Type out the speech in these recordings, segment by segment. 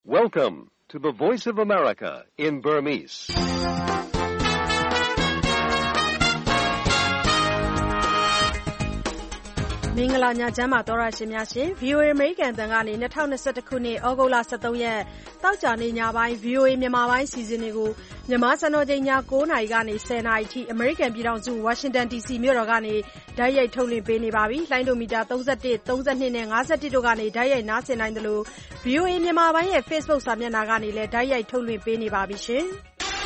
Welcome to the Voice of America in Burmese. ။မင်္ဂလာညချမ်းပါသောရရှင်များရှင် VOA American တန်ကနေ2021ခုနှစ်ဩဂုတ်လ23ရက်တောက်ကြနေ့ညပိုင်း VOA မြန်မာပိုင်းစီစဉ်တွေကိုမြန်မာစံတော်ချိန်ည9:00နာရီကနေ10:00နာရီထိ American ပြည်ထောင်စု Washington DC မြို့တော်ကနေဓာတ်ရိုက်ထုတ်လွှင့်ပေးနေပါပြီ။လိုင်းဒိုမီတာ31 32နဲ့51တို့ကနေဓာတ်ရိုက်နားဆင်နိုင်တယ်လို့ VOA မြန်မာပိုင်းရဲ့ Facebook စာမျက်နှာကနေလည်းဓာတ်ရိုက်ထုတ်လွှင့်ပေးနေပါပြီရှင်။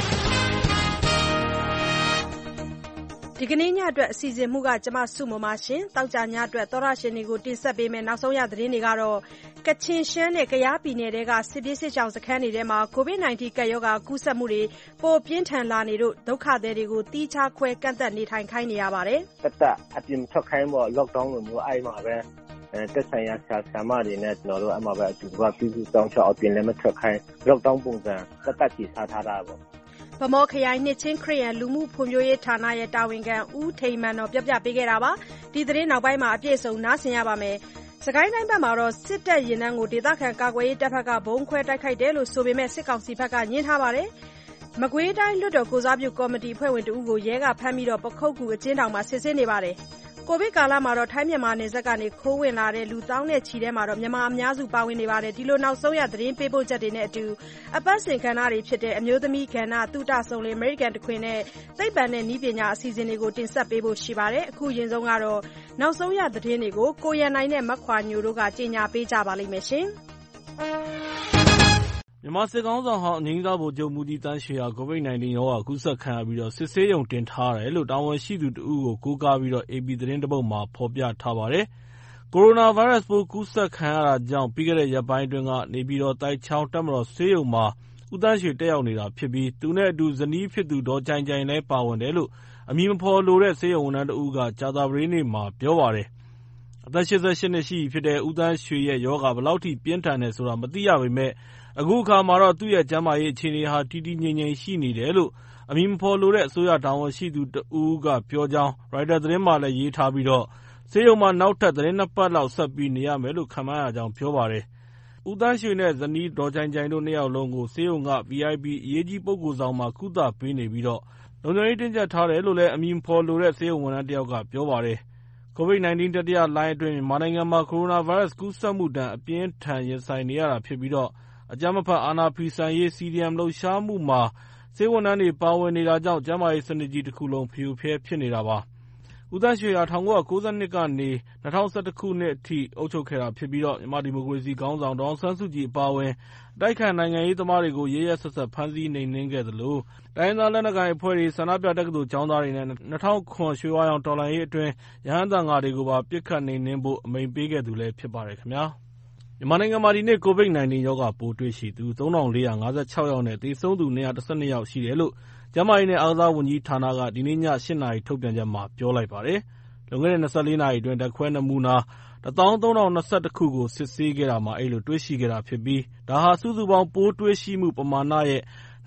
ဒီကနေ့ညအတွက်အစီအစဉ်မှုကကျမစုမမရှင်တောက်ကြညအတွက်သောရရှင်တွေကိုတင်ဆက်ပေးမယ်နောက်ဆုံးရသတင်းတွေကတော့ကချင်ရှမ်းနဲ့ကယားပြည်နယ်တွေကစစ်ပြေးစစ်ကြောင်စခန်းတွေထဲမှာ COVID-19 ကပ်ရောဂါကူးစက်မှုတွေပိုပြင်းထန်လာနေလို့ဒုက္ခသည်တွေကိုတီးခြားခွဲကန့်သက်နေထိုင်ခိုင်းနေရပါတယ်။တက်အပြင်ထွက်ခိုင်းပေါ့ lockdown လို့မျိုးအဲ့မှာပဲတက်ဆိုင်ရာဆရာမတွေနဲ့ကျွန်တော်တို့အမှပဲအတူတူပြုစုစောင့်ရှောက်အပြင်လည်းမထွက်ခိုင်း lockdown ပုံစံတက်ကြီးထားတာပေါ့ဗမော်ခရိုင်နှစ်ချင်းခရစ်ယာန်လူမှုဖွံ့ဖြိုးရေးဌာနရဲ့တာဝန်ခံဦးထိန်မန်တော်ပြပေးခဲ့တာပါဒီသတင်းနောက်ပိုင်းမှာအပြည့်အစုံနားဆင်ရပါမယ်စကိုင်းတိုင်းဘက်မှာတော့စစ်တပ်ရင်နှန်းကိုဒေသခံကာကွယ်ရေးတပ်ဖက်ကဘုံခွဲတိုက်ခိုက်တယ်လို့ဆိုပေမဲ့စစ်ကောင်စီဘက်ကညှင်းထားပါတယ်မကွေးတိုင်းလွှတ်တော်ကိုစားပြုကော်မတီအဖွဲ့ဝင်တဦးကိုရဲကဖမ်းပြီးတော့ပခုတ်ကူအကျဉ်းထောင်မှာစစ်ဆေးနေပါတယ်ကိုဗစ်ကာလမှာတော့ထိုင်းမြန်မာနယ်စပ်ကနေခိုးဝင်လာတဲ့လူတောင်းနဲ့ချီထဲမှာတော့မြန်မာအများစုပါဝင်နေပါတယ်ဒီလိုနောက်ဆုံးရသတင်းပေးပို့ချက်တွေနဲ့အတူအပတ်စဉ်ကဏ္ဍတွေဖြစ်တဲ့အမျိုးသမီးကဏ္ဍတုတဆုံလေ American တခွင်နဲ့သိပ္ပံနဲ့နည်းပညာအစီအစဉ်တွေကိုတင်ဆက်ပေးဖို့ရှိပါတယ်အခုရင်ဆုံးကတော့နောက်ဆုံးရသတင်းတွေကိုကိုရန်နိုင်နဲ့မခွာညိုတို့ကကြေညာပေးကြပါလိမ့်မယ်ရှင်မြန်မာစစ်ကောင်ဆောင်ဟောင်းအငြိမ်းစားဗိုလ်ချုပ်မူကြီးတန်းရွှေဟာ COVID-19 ရောဂါကူးစက်ခံရပြီးစစ်ဆေးရုံတင်ထားရတယ်လို့တာဝန်ရှိသူတဦးကိုကိုးကားပြီး AP သတင်းတပုဒ်မှာဖော်ပြထားပါတယ်။ကိုရိုနာဗိုင်းရပ်စ်ပိုးကူးစက်ခံရတာကြောင့်ပြီးခဲ့တဲ့ရက်ပိုင်းအတွင်းကနေပြည်တော်တိုက်ချောင်းတပ်မတော်ဆေးရုံမှာဦးတန်းရွှေတက်ရောက်နေတာဖြစ်ပြီးသူနဲ့အတူဇနီးဖြစ်သူဒေါ်ကြိုင်ကြိုင်လည်းပါဝင်တယ်လို့အမည်မဖော်လိုတဲ့ဆေးရုံဝန်ထမ်းတဦးကကြာသပတေးနေ့မှာပြောပါတယ်။အသက်88နှစ်ရှိပြီဖြစ်တဲ့ဦးတန်းရွှေရဲ့ရောဂါဘယ်လောက်ထိပြင်းထန်တယ်ဆိုတာမသိရပေမဲ့အခုအခါမှာတော့သူ့ရဲ့ကျန်းမာရေးအခြေအနေဟာတည်တည်ငြိမ်ငြိမ်ရှိနေတယ်လို့အမည်မဖော်လိုတဲ့အစိုးရတာဝန်ရှိသူတဦးကပြောကြောင်းရိုက်တာသတင်းမှာလည်းရေးထားပြီးဆေးရုံမှာနောက်ထပ်သတင်း2ပတ်လောက်ဆက်ပြီးနေရမယ်လို့ခန့်မှန်းရကြောင်းပြောပါတယ်။ဦးသန်းရွှေနဲ့ဇနီးဒေါ်ကြိုင်ကြိုင်တို့2ယောက်လုံးကိုဆေးရုံက VIP အရေးကြီးပုဂ္ဂိုလ်ဆောင်မှာကုသပေးနေပြီးလုံခြုံရေးတင်းကျပ်ထားတယ်လို့လည်းအမည်မဖော်လိုတဲ့ဆေးရုံဝန်ထမ်းတယောက်ကပြောပါတယ်။ COVID-19 တတိယလှိုင်းအတွင်းမြန်မာနိုင်ငံမှာကိုရိုနာဗိုင်းရပ်စ်ကူးစက်မှုဒဏ်အပြင်းထန်ရင်ဆိုင်နေရတာဖြစ်ပြီးအကြမ်းမဖက်အာဏာဖီဆန်ရေး CDM လှုပ်ရှားမှုမှာဆေးဝန်ထမ်းတွေပါဝင်နေတာကြောင့်ကျန်းမာရေးစနစ်ကြီးတခုလုံးဖရိုဖရဲဖြစ်နေတာပါ။ဦးသန်းရွှေဟာ1992ကနေ2011ခုနှစ်အထိအုပ်ချုပ်ခဲ့တာဖြစ်ပြီးမြန်မာဒီမိုကရေစီခေါင်းဆောင်ဒေါ်အောင်ဆန်းစုကြည်အပါအဝင်အတိုက်အခံနိုင်ငံရေးသမားတွေကိုရက်ရက်စက်စက်ဖမ်းဆီးနှိမ်နင်းခဲ့သလိုတိုင်းရင်းသားလက်နက်ကိုင်အဖွဲ့တွေဆန္ဒပြတက္ကသိုလ်ကျောင်းသားတွေနဲ့2009ရွှေဝါရောင်တော်လှန်ရေးအတွင်းရဟန်းသံဃာတွေကိုပါပစ်ခတ်နှိမ်နင်းဖို့အမိန့်ပေးခဲ့သူလည်းဖြစ်ပါတယ်ခင်ဗျာ။မြန်မာနိုင်ငံမှာဒီနေ့ COVID-19 ရောဂါပိုးတွေ့ရှိသူ 3456 ယောက်နဲ့သေဆုံးသူ 212 ယောက်ရှိတယ်လို့ကျန်းမာရေးနဲ့အားကစားဝန်ကြီးဌာနကဒီနေ့ည 8 နာရီထုတ်ပြန်ချက်မှာပြောလိုက်ပါတယ်။လွန်ခဲ့တဲ့24နာရီအတွင်းဓာတ်ခွဲနမူနာ 13021 ခုကိုစစ်ဆေးခဲ့တာမှာအဲဒီလိုတွေ့ရှိခဲ့တာဖြစ်ပြီးဒါဟာစုစုပေါင်းပိုးတွေ့ရှိမှုပမာဏရဲ့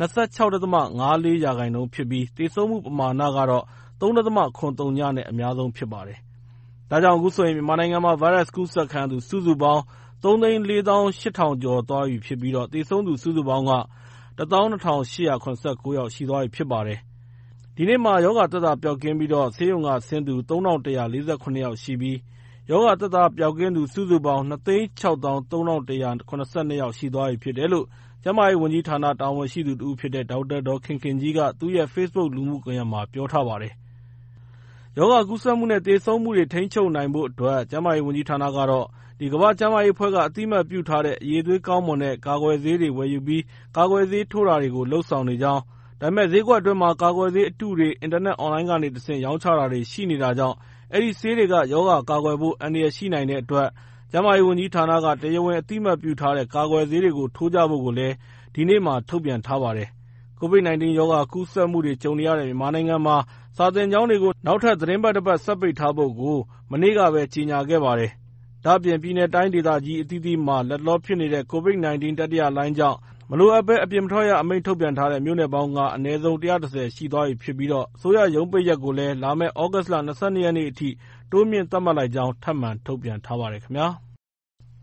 26.54% ဖြစ်ပြီးသေဆုံးမှုပမာဏကတော့ 3.70 နဲ့အများဆုံးဖြစ်ပါတယ်။ဒါကြောင့်အခုဆိုရင်မြန်မာနိုင်ငံမှာဗိုင်းရပ်စ်ကူးစက်ခံရသူစုစုပေါင်း3,480,000 ကျော်သွားပြီဖြစ်ပြီးသေဆုံးသူစုစုပေါင်းက 12,879 ယောက်ရှိသွားပြီဖြစ်ပါတယ်။ဒီနေ့မှာရောဂါသက်သာပျောက်ကင်းပြီးဆေးရုံကဆင်းသူ 3,147 ယောက်ရှိပြီးရောဂါသက်သာပျောက်ကင်းသူစုစုပေါင်း 2,631,172 ယောက်ရှိသွားပြီဖြစ်တယ်လို့ကျန်းမာရေးဝန်ကြီးဌာနတာဝန်ရှိသူတဦးဖြစ်တဲ့ဒေါက်တာဒေါ်ခင်ခင်ကြီးကသူ့ရဲ့ Facebook လူမှုကွန်ရက်မှာပြောထားပါတယ်။ရောဂါကူးစက်မှုနဲ့သေဆုံးမှုတွေထိန်းချုပ်နိုင်ဖို့အတွက်ကျန်းမာရေးဝန်ကြီးဌာနကတော့ကမ္ဘာ့ကျန်းမာရေးအဖွဲ့ကအသိအမှတ်ပြုထားတဲ့အရည်အသွေးကောင်းမွန်တဲ့ကာကွယ်ဆေးတွေဝယ်ယူပြီးကာကွယ်ဆေးထိုးတာတွေကိုလုပ်ဆောင်နေကြောင်းဒါပေမဲ့ဈေးကွက်အတွင်းမှာကာကွယ်ဆေးအတုတွေအင်တာနက်အွန်လိုင်းကနေတဆင့်ရောင်းချတာတွေရှိနေတာကြောင့်အဲဒီဆေးတွေကရောဂါကာကွယ်ဖို့အန္တရာယ်ရှိနိုင်တဲ့အတွက်ကျန်းမာရေးဝန်ကြီးဌာနကတရားဝင်အသိအမှတ်ပြုထားတဲ့ကာကွယ်ဆေးတွေကိုထိုးကြဖို့ကိုလည်းဒီနေ့မှာထုတ်ပြန်ထားပါတယ်။ COVID-19 ရောဂါကူးစက်မှုတွေကြုံနေရတဲ့မြန်မာနိုင်ငံမှာစာသင်ကျောင်းတွေကိုနောက်ထပ်သတင်းပတ်တစ်ပတ်ဆက်ပိတ်ထားဖို့ကိုမနေ့ကပဲကြေညာခဲ့ပါတယ်။ဒါ့အပြင်ပြည်နယ်တိုင်းဒေသကြီးအသီးသီးမှာလတ်တလောဖြစ်နေတဲ့ COVID-19 တတိယလှိုင်းကြောင့်မလိုအပ်ဘဲအပြင်မထွက်ရအမိန့်ထုတ်ပြန်ထားတဲ့မြို့နယ်ပေါင်းကအနည်းဆုံး110ရှိသွားပြီဖြစ်ပြီးအစိုးရရုံးပိတ်ရက်ကိုလည်းလာမယ့်သြဂုတ်လ22ရက်နေ့အထိတိုးမြှင့်သတ်မှတ်လိုက်ကြောင်းထပ်မံထုတ်ပြန်ထားပါတယ်ခင်ဗျာ။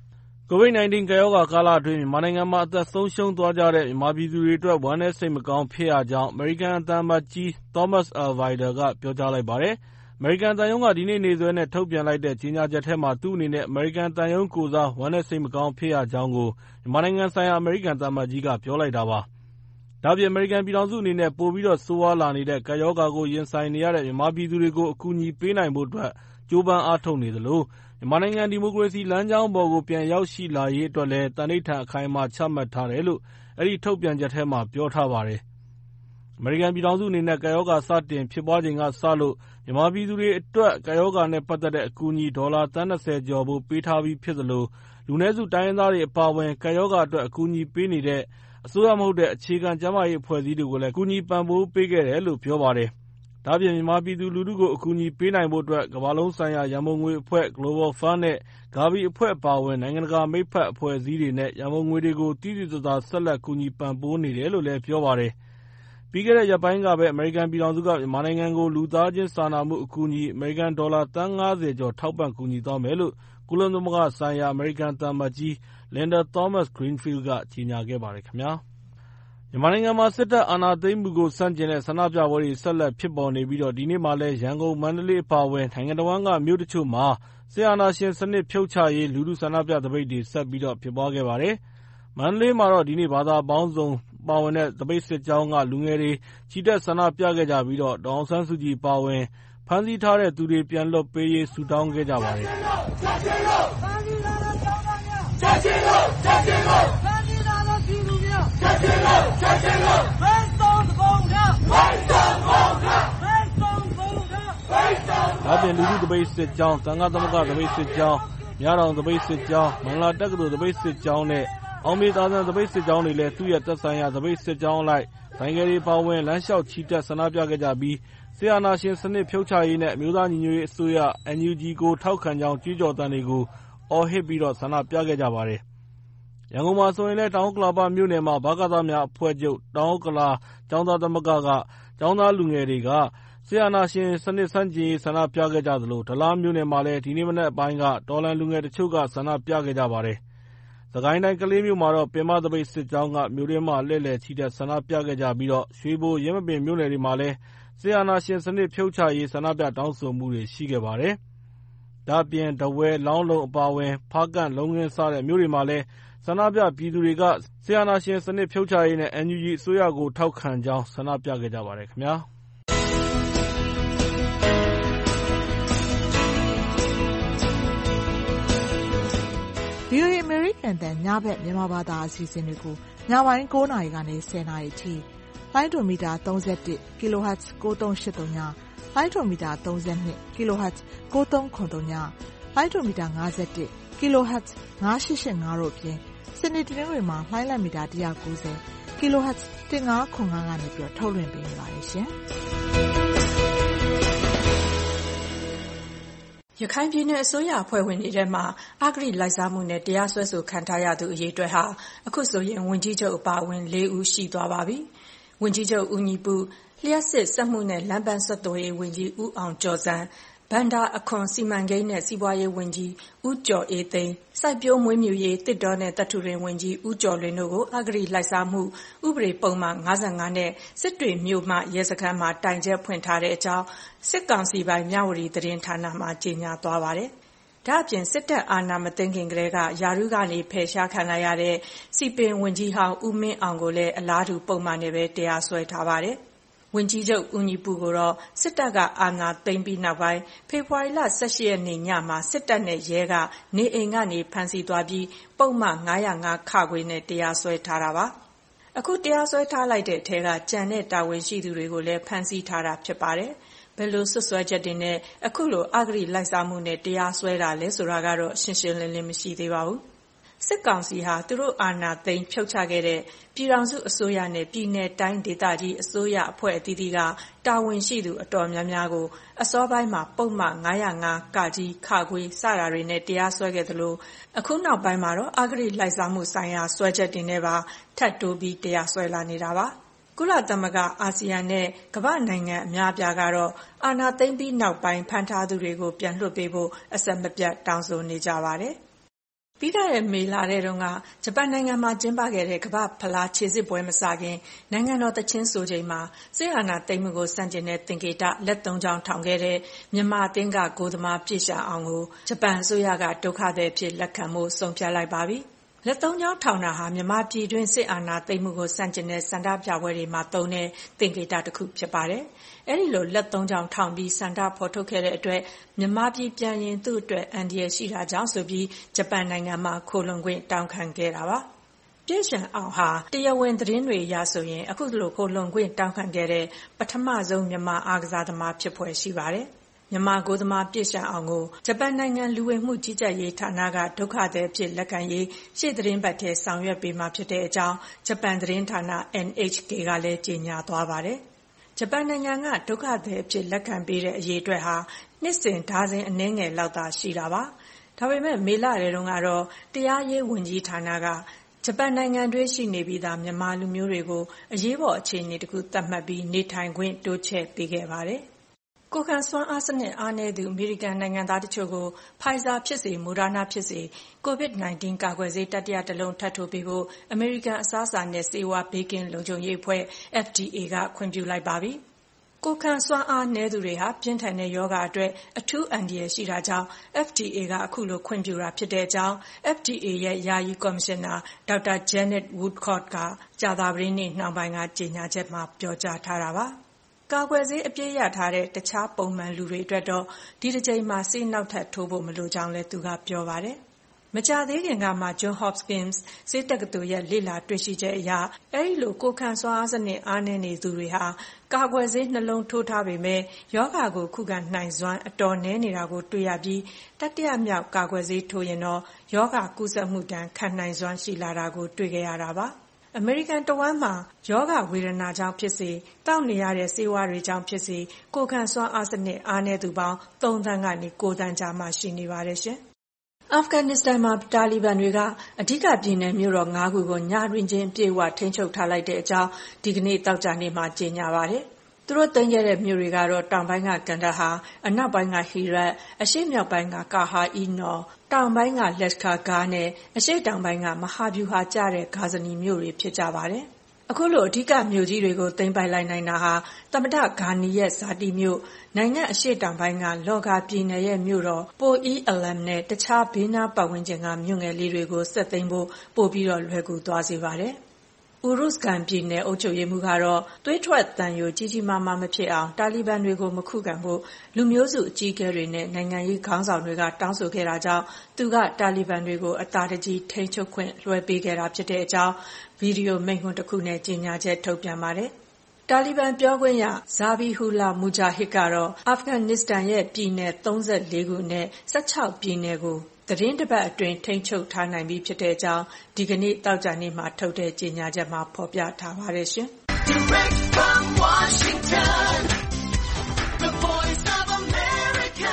COVID-19 ကပ်ရောဂါကာလအတွင်းမြန်မာနိုင်ငံမှာအသက်ဆုံးရှုံးသွားကြတဲ့မြန်မာပြည်သူတွေအတွက်ဝမ်းနည်းစိတ်မကောင်းဖြစ်ရကြောင်းအမေရိကန်သံအမတ်ကြီး Thomas Alvarado ကပြောကြားလိုက်ပါတယ်။ အမေရိကန်သံရုံးကဒီနေ့နေ့စွဲနဲ့ထုတ်ပြန်လိုက်တဲ့ကြေညာချက်ထဲမှာသူ့အနေနဲ့အမေရိကန်သံရုံးကိုယ်စားဝမ်းနည်းစိတ်မကောင်းဖြစ်ရကြောင်းကိုမြန်မာနိုင်ငံဆိုင်ရာအမေရိကန်သံအမတ်ကြီးကပြောလိုက်တာပါ။ ဒါ့အပြင်အမေရိကန်ပြည်ထောင်စုအနေနဲ့ပိုပြီးဆိုးရွားလာနေတဲ့ကပ်ရောဂါကိုရင်ဆိုင်နေရတဲ့မြန်မာပြည်သူတွေကိုအကူအညီပေးနိုင်ဖို့အတွက်ကြိုးပမ်းအားထုတ်နေသလိုမြန်မာနိုင်ငံဒီမိုကရေစီလမ်းကြောင်းပေါ်ကိုပြန်ရောက်ရှိလာရေးအတွက်လည်းသန္နိဋ္ဌာန်အခိုင်အမာချမှတ်ထားတယ်လို့အဲဒီထုတ်ပြန်ချက်ထဲမှာပြောထားပါတယ်။ အမေရိကန်ပြည်ထောင်စုအနေနဲ့ကပ်ရောဂါစတင်ဖြစ်ပွားချိန်ကစလို့မြန်မာပြည်သူတွေအတွက်ကပ်ရောဂါနဲ့ပတ်သက်တဲ့အကူအညီဒေါ်လာသန်း20ကျော်ဖိုးပေးထားပြီးဖြစ်သလိုလူနည်းစုတိုင်းရင်းသားတွေအပါအဝင်ကပ်ရောဂါအတွက်အကူအညီပေးနေတဲ့အစိုးရမဟုတ်တဲ့အခြေခံကျန်းမာရေးအဖွဲ့အစည်းတွေကိုလည်းကူညီပံ့ပိုးပေးခဲ့တယ်လို့ပြောပါတယ်။ ဒါ့အပြင်မြန်မာပြည်သူလူထုကိုအကူအညီပေးနိုင်ဖို့အတွက်ကမ္ဘာလုံးဆိုင်ရာရန်ပုံငွေအဖွဲ့ Global Fund နဲ့ Gavi အဖွဲ့အပါအဝင်နိုင်ငံတကာမိတ်ဖက်အဖွဲ့အစည်းတွေနဲ့ရန်ပုံငွေတွေကိုသိသိသာသာဆက်လက်ကူညီပံ့ပိုးနေတယ်လို့လည်းပြောပါတယ်။ ပြီးခဲ့တဲ့ရက်ပိုင်းကပဲအမေရိကန်ပြည်ထောင်စုကမြန်မာနိုင်ငံကိုလူသားချင်းစာနာမှုအကူအညီအမေရိကန်ဒေါ်လာသန်း50ကျော်ထောက်ပံ့ကူညီသွားမယ်လို့ကုလသမဂ္ဂဆိုင်ရာအမေရိကန်သံအမတ်ကြီး Linda Thomas-Greenfield ကကြေညာခဲ့ပါတယ်ခင်ဗျာ။ မြန်မာနိုင်ငံမှာစစ်တပ်အာဏာသိမ်းမှုကိုဆန့်ကျင်တဲ့ဆန္ဒပြပွဲတွေဆက်လက်ဖြစ်ပေါ်နေပြီးဒီနေ့မှာလည်းရန်ကုန်၊မန္တလေးအပါအဝင်နိုင်ငံတဝန်းကမြို့တချို့မှာစစ်အာဏာရှင်စနစ်ဖြုတ်ချရေးလူထုဆန္ဒပြသပိတ်တွေဆက်ဖြစ်ပွားခဲ့ပါတယ်။ မန္တလေးမှာတော့ဒီနေ့ဘာသာပေါင်းစုံပါဝင်တဲ့သပိတ်စစ်ကြောင်းကလူငယ်တွေချီတက်ဆန္ဒပြခဲ့ကြပြီးဒေါ်အောင်ဆန်းစုကြည်အပါအဝင်ဖမ်းဆီးထားတဲ့သူတွေပြန်လွှတ်ပေးရေးဆုတောင်းခဲ့ကြပါတယ်။ ဒါ့အပြင်လူထုသပိတ်စစ်ကြောင်း၊သံဃသမဂ္ဂသပိတ်စစ်ကြောင်း၊မြတောင်သပိတ်စစ်ကြောင်း၊မန္တလာတက္ကသိုလ်သပိတ်စစ်ကြောင်းနဲ့အောင်မြေသာစံသပိတ်စစ်ကြောင်းတွေလည်းသူ့ရဲ့သက်ဆိုင်ရာသပိတ်စစ်ကြောင်းအလိုက်ဆိုင်ကယ်တွေပါဝင်လမ်းလျှောက်ချီတက်ဆန္ဒပြခဲ့ကြပြီးစစ်အာဏာရှင်စနစ်ဖြုတ်ချရေးနဲ့အမျိုးသားညီညွတ်ရေးအစိုးရ NUG ကိုထောက်ခံကြောင်းကြွေးကြော်သံတွေကိုအော်ဟစ်ဆန္ဒပြခဲ့ကြပါတယ်။ ရန်ကုန်မှာဆိုရင်လည်းတောင်ဥက္ကလာပမြို့နယ်မှာ ဗကသများအဖွဲ့ချုပ်၊တောင်ဥက္ကလာကျောင်းသားသမဂ္ဂကကျောင်းသားလူငယ်တွေကစစ်အာဏာရှင်စနစ်ဆန့်ကျင်ရေးဆန္ဒပြခဲ့ကြသလို တလားမြို့နယ်မှာလည်းဒီနေ့မနက်ပိုင်းကတော်လှန်လူငယ်တချို့ကဆန္ဒပြခဲ့ကြပါတယ်။ စစ်ကိုင်းတိုင်းကလေးမြို့မှာတော့ပင်မသပိတ်စစ်ကြောင်းကမြို့တွင်းမှာလှည့်လည်ချီတက်ဆန္ဒပြခဲ့ကြပြီးရွှေဘို၊ယင်းမာပင်မြို့နယ်တွေမှာလည်းစစ်အာဏာရှင်စနစ်ဖြုတ်ချရေးဆန္ဒပြတောင်းဆိုမှုတွေရှိခဲ့ပါတယ်။ ဒါ့အပြင်ထားဝယ်၊လောင်းလုံအပါအဝင်ဖားကန့်၊လုံးခင်းစတဲ့မြို့တွေမှာလည်းဆန္ဒပြပြည်သူတွေကစစ်အာဏာရှင်စနစ်ဖြုတ်ချရေးနဲ့ NUG အစိုးရကိုထောက်ခံကြောင်းဆန္ဒပြခဲ့ကြပါတယ်ခင်ဗျာ။ VOA အမေရိကန်အသံညဘက်မြန်မာဘာသာအစီအစဉ်တွေကိုညပိုင်း9 နာရီကနေ10 နာရီအထိလိုင်းဒိုမီတာ31 kHz 9383ညလိုင်းဒိုမီတာ32 kHz 9393ညလိုင်းဒိုမီတာ51 kHz 9885တို့အပြင်စနေတနင်္ဂနွေမှာလိုင်းလံမီတာ190 kHz 1505ကနေထုတ်လွှင့်ပေးနေပါတယ်ရှင်။ရခိုင်ပြည်နယ်အစိုးရအဖွဲ့ဝင်တွေထဲမှာအဂတိလိုက်စားမှုနဲ့တရားစွဲဆိုခံထားရသူအရေအတွက်ဟာအခုဆိုရင်ဝန်ကြီးချုပ်အပါအဝင်4ဦးရှိသွားပါပြီ။ဝန်ကြီးချုပ်ဦးညီပု၊လျှပ်စစ်စက်မှုနဲ့လမ်းပန်းဆက်သွယ်ရေးဝန်ကြီးဦးအောင်ကျော်ဇံ၊ဘဏ္ဍာအခွန်စီမံကိန်းနဲ့စီးပွားရေးဝန်ကြီးဦးကျော်အေးသိန်း၊စိုက်ပျိုးမွေးမြူရေးသစ်တောနဲ့သတ္တုတွင်းဝန်ကြီးဦးကျော်လွင်တို့ကိုအဂတိလိုက်စားမှုဥပဒေပုဒ်မ55နဲ့စစ်တွေမြို့မရဲစခန်းမှာတိုင်ချက်ဖွင့်ထားတဲ့အကြောင်းစစ်ကောင်စီပိုင်မြဝတီသတင်းဌာနမှကြေညာသွားပါတယ်။ဒါ့အပြင်စစ်တပ်အာဏာမသိမ်းခင်ကတည်းကရာထူးကနေဖယ်ရှားခံလိုက်ရတဲ့စည်ပင်ဝန်ကြီးဟောင်းဦးမင်းအောင်ကိုလည်းအလားတူပုဒ်မနဲ့ပဲတရားစွဲထားပါတယ်။ဝန်ကြီးချုပ်ဦးညီပုကိုတော့စစ်တပ်ကအာဏာသိမ်းပြီးနောက်ပိုင်းဖေဖော်ဝါရီလ18ရက်နေ့ညမှာစစ်တပ်နဲ့ရဲကနေအိမ်ကနေဖမ်းဆီးသွားပြီးပုဒ်မ905ခနဲ့တရားစွဲထားတာပါ။အခုတရားစွဲထားလိုက်တဲ့အထက်ကကြံတဲ့တာဝန်ရှိသူတွေကိုလည်းဖမ်းဆီးထားတာဖြစ်ပါတယ်။ဘယ်လိုစွပ်စွဲချက်တွေနဲ့အခုလိုအဂတိလိုက်စားမှုနဲ့တရားစွဲတာလဲဆိုတာကတော့ရှင်းရှင်းလင်းလင်းမရှိသေးပါဘူး။စစ်ကောင်စီဟာသူတို့အာဏာသိမ်းဖြုတ်ချခဲ့တဲ့ပြည်ထောင်စုအစိုးရနဲ့ပြည်내တိုင်းဒေသကြီးအစိုးရအဖွဲ့အသီးသီးကတာဝန်ရှိသူအတော်များများကိုအစောပိုင်းမှာပုဒ်မ905ကကြီးခခွေစတာတွေနဲ့တရားစွဲခဲ့သလိုအခုနောက်ပိုင်းမှာတော့အဂတိလိုက်စားမှုဆိုင်ရာစွဲချက်တွေနဲ့ပါထပ်တိုးပြီးတရားစွဲလာနေတာပါ။ကုလသမဂ္ဂအာဆီယံနဲ့ကမ္ဘာနိုင်ငံအများအပြားကတော့အာဏာသိမ်းပြီးနောက်ပိုင်းဖမ်းထားသူတွေကိုပြန်လွှတ်ပေးဖို့အဆက်မပြတ်တောင်းဆိုနေကြပါတယ်။ပြီးခဲ့တဲ့မေလထဲတုန်းကဂျပန်နိုင်ငံမှာကျင်းပခဲ့တဲ့ကမ္ဘာ့ဖလားခြေစစ်ပွဲမစခင်နိုင်ငံတော်သီချင်းဆိုချိန်မှာစစ်အာဏာသိမ်းမှုကိုဆန့်ကျင်တဲ့သင်္ကေတလက်သုံးချောင်းထောင်ခဲ့တဲ့မြန်မာအသင်းကဂိုးသမားပြည့်ရှာအောင်ကိုဂျပန်အစိုးရကဒုက္ခသည်အဖြစ်လက်ခံဖို့ဆုံးဖြတ်လိုက်ပါပြီ။လက်သုံးချောင်းထောင်တာဟာမြန်မာပြည်တွင်းစစ်အာဏာသိမ်းမှုကိုဆန့်ကျင်တဲ့ဆန္ဒပြပွဲတွေမှာသုံးတဲ့သင်္ကေတတစ်ခုဖြစ်ပါတယ်။အဲဒီလိုလက်သုံးချောင်းထောင်ပြီးဆန္ဒဖော်ထုတ်ခဲ့တဲ့အတွက်မြန်မာပြည်ပြန်ရင်သူ့အတွက်အန္တရာယ်ရှိတာကြောင့်ဆိုပြီးဂျပန်နိုင်ငံမှာခိုလှုံခွင့်တောင်းခံခဲ့တာပါ။ပြည့်ရှံအောင်ဟာတရားဝင်သတင်းတွေအရဆိုရင်အခုလိုခိုလှုံခွင့်တောင်းခံခဲ့တဲ့ပထမဆုံးမြန်မာအားကစားသမားဖြစ်ဖွယ်ရှိပါတယ်။မြန်မာဂိုးသမားပြည့်ရှံအောင်ကိုဂျပန်နိုင်ငံလူဝင်မှုကြီးကြပ်ရေးဌာနကဒုက္ခသည်အဖြစ်လက်ခံရေးရှေ့သတင်းပတ်ထဲဆောင်ရွက်ပေးမှာဖြစ်တဲ့အကြောင်းဂျပန်သတင်းဌာန NHK ကလည်းကြေညာသွားပါတယ်။ဂျပန်နိုင်ငံကဒုက္ခသည်အဖြစ်လက်ခံပေးတဲ့အရေးအတွက်ဟာနှစ်စဉ်ဒါဇင်အနည်းငယ်လောက်သာရှိတာပါ။ဒါပေမဲ့မေလထဲတုန်းကတော့တရားရေးဝန်ကြီးဌာနကဂျပန်နိုင်ငံတွင်းရှိနေပြီးသားမြန်မာလူမျိုးတွေကိုအရေးပေါ်အခြေအနေတစ်ခုသတ်မှတ်ပြီးနေထိုင်ခွင့်တိုးချဲ့ပေးခဲ့ပါတယ်။ကိုယ်ခံစွမ်းအားစနစ်အားနည်းသူအမေရိကန်နိုင်ငံသားတချို့ကို Pfizer ဖြစ်စေ Moderna ဖြစ်စေ COVID-19 ကာကွယ်ဆေးတတိယတစ်လုံးထပ်ထိုးပေးဖို့အမေရိကန်အစားအစာနဲ့ဆေးဝါးဘေးကင်းလုံခြုံရေးအဖွဲ့ FDA ကခွင့်ပြုလိုက်ပါပြီ။ကိုယ်ခံစွမ်းအားနည်းသူတွေဟာပြင်းထန်တဲ့ရောဂါအတွက်အထူးအန္တရာယ်ရှိတာကြောင့် FDA ကအခုလိုခွင့်ပြုတာဖြစ်တဲ့အကြောင်း FDA ရဲ့ယာယီကော်မရှင်နာဒေါက်တာ Janet Woodcock ကကြာသပတေးနေ့နှောင်းပိုင်းကကြေညာချက်မှာပြောကြားထားတာပါ။ကာကွယ်ဆေးအပြည့်ရထားတဲ့တခြားပုံမှန်လူတွေအတွက်တော့ဒီတစ်ချိန်မှာဆေးနောက်ထပ်ထိုးဖို့မလိုကြောင်းလည်းသူကပြောပါတယ်။မကြာသေးခင်ကမှ Johns Hopkins ဆေးတက္ကသိုလ်ရဲ့လေ့လာတွေ့ရှိချက်အရအဲဒီလိုကိုယ်ခံစွမ်းအားစနစ်အားနည်းနေသူတွေဟာကာကွယ်ဆေးနှလုံးထိုးထားပေမဲ့ယောဂါကိုခုခံနိုင်စွမ်းအတော်နည်းနေတာကိုတွေ့ရပြီးတတိယမြောက်ကာကွယ်ဆေးထိုးရင်တော့ယောဂါကူးစက်မှုတန်းခံနိုင်စွမ်းရှိလာတာကိုတွေ့ခဲ့ရတာပါ။အမေရိကန်တဝန်းမှာယောဂဝေဒနာကြောင့်ဖြစ်စေတောက်နေရတဲ့ဆေးဝါးတွေကြောင့်ဖြစ်စေကိုယ်ခံစွမ်းအားစနစ်အားနည်းသူပေါင်း3သန်းကနေ9သန်းကြားမှရှိနေပါတယ်ရှင်။အာဖဂန်နစ္စတန်မှာတာလီဘန်တွေကအဓိကပြည်နယ်မြို့တော်9ခုကိုညတွင်ချင်းပြေဝထိန်းချုပ်ထားလိုက်တဲ့အကြောင်းဒီကနေ့တောက်ကြနေ့မှာကြေညာပါတယ်။သူတို့သိမ်းခဲ့တဲ့မြို့တွေကတော့တောင်ပိုင်းကကန်ဒါဟာအနောက်ပိုင်းကဟီရတ်အရှေ့မြောက်ပိုင်းကကာဟာအီနော်တောင်ပိုင်းကလက်ခါဂါနဲ့အရှေ့တောင်ပိုင်းကမဟာဗျူဟာကျတဲ့ဂါဇနီမြို့တွေဖြစ်ကြပါတယ်။အခုလိုအဓိကမြို့ကြီးတွေကိုသိမ်းပိုက်လိုက်နိုင်တာဟာသမ္မတဂါနီရဲ့ဇာတိမြို့နိုင်ငံအရှေ့တောင်ပိုင်းကလော်ဂါပြည်နယ်ရဲ့မြို့တော်ပိုအီအလမ်နဲ့တခြားဘေးနားပတ်ဝန်းကျင်ကမြို့ငယ်လေးတွေကိုဆက်သိမ်းဖို့ပို့ပြီးတော့လွယ်ကူသွားစေပါတယ်။ဥရုစကန်ပြည်နယ်အုပ်ချုပ်ရေးမှူးကတော့သွေးထွက်သံယိုကြီးကြီးမားမားမဖြစ်အောင်တာလီဘန်တွေကိုမခုခံဖို့လူမျိုးစုအကြီးအကဲတွေနဲ့နိုင်ငံရေးခေါင်းဆောင်တွေကတောင်းဆိုခဲ့တာကြောင့်သူကတာလီဘန်တွေကိုအသာတကြီးထိန်းချုပ်ခွင့်လွှဲပေးခဲ့တာဖြစ်တဲ့အကြောင်းဗီဒီယိုမိန့်ခွန်းတစ်ခုနဲ့ကြေညာချက်ထုတ်ပြန်ပါတယ်။တာလီဘန်ပြောခွင့်ရဇာဘီဟူလာမူဂျာဟစ်ကတော့အာဖဂန်နစ္စတန်ရဲ့ပြည်နယ်34ခုနဲ့16ပြည်နယ်ကိုသတင်းတစ်ပတ်အတွင်းထိန်းချုပ်ထားနိုင်ပြီဖြစ်တဲ့အကြောင်းဒီကနေ့တောက်ကြနေ့မှာထုတ်တဲ့ကြေညာချက်မှာဖော်ပြထားပါတယ်ရှင်။ Direct from Washington, the voice of America,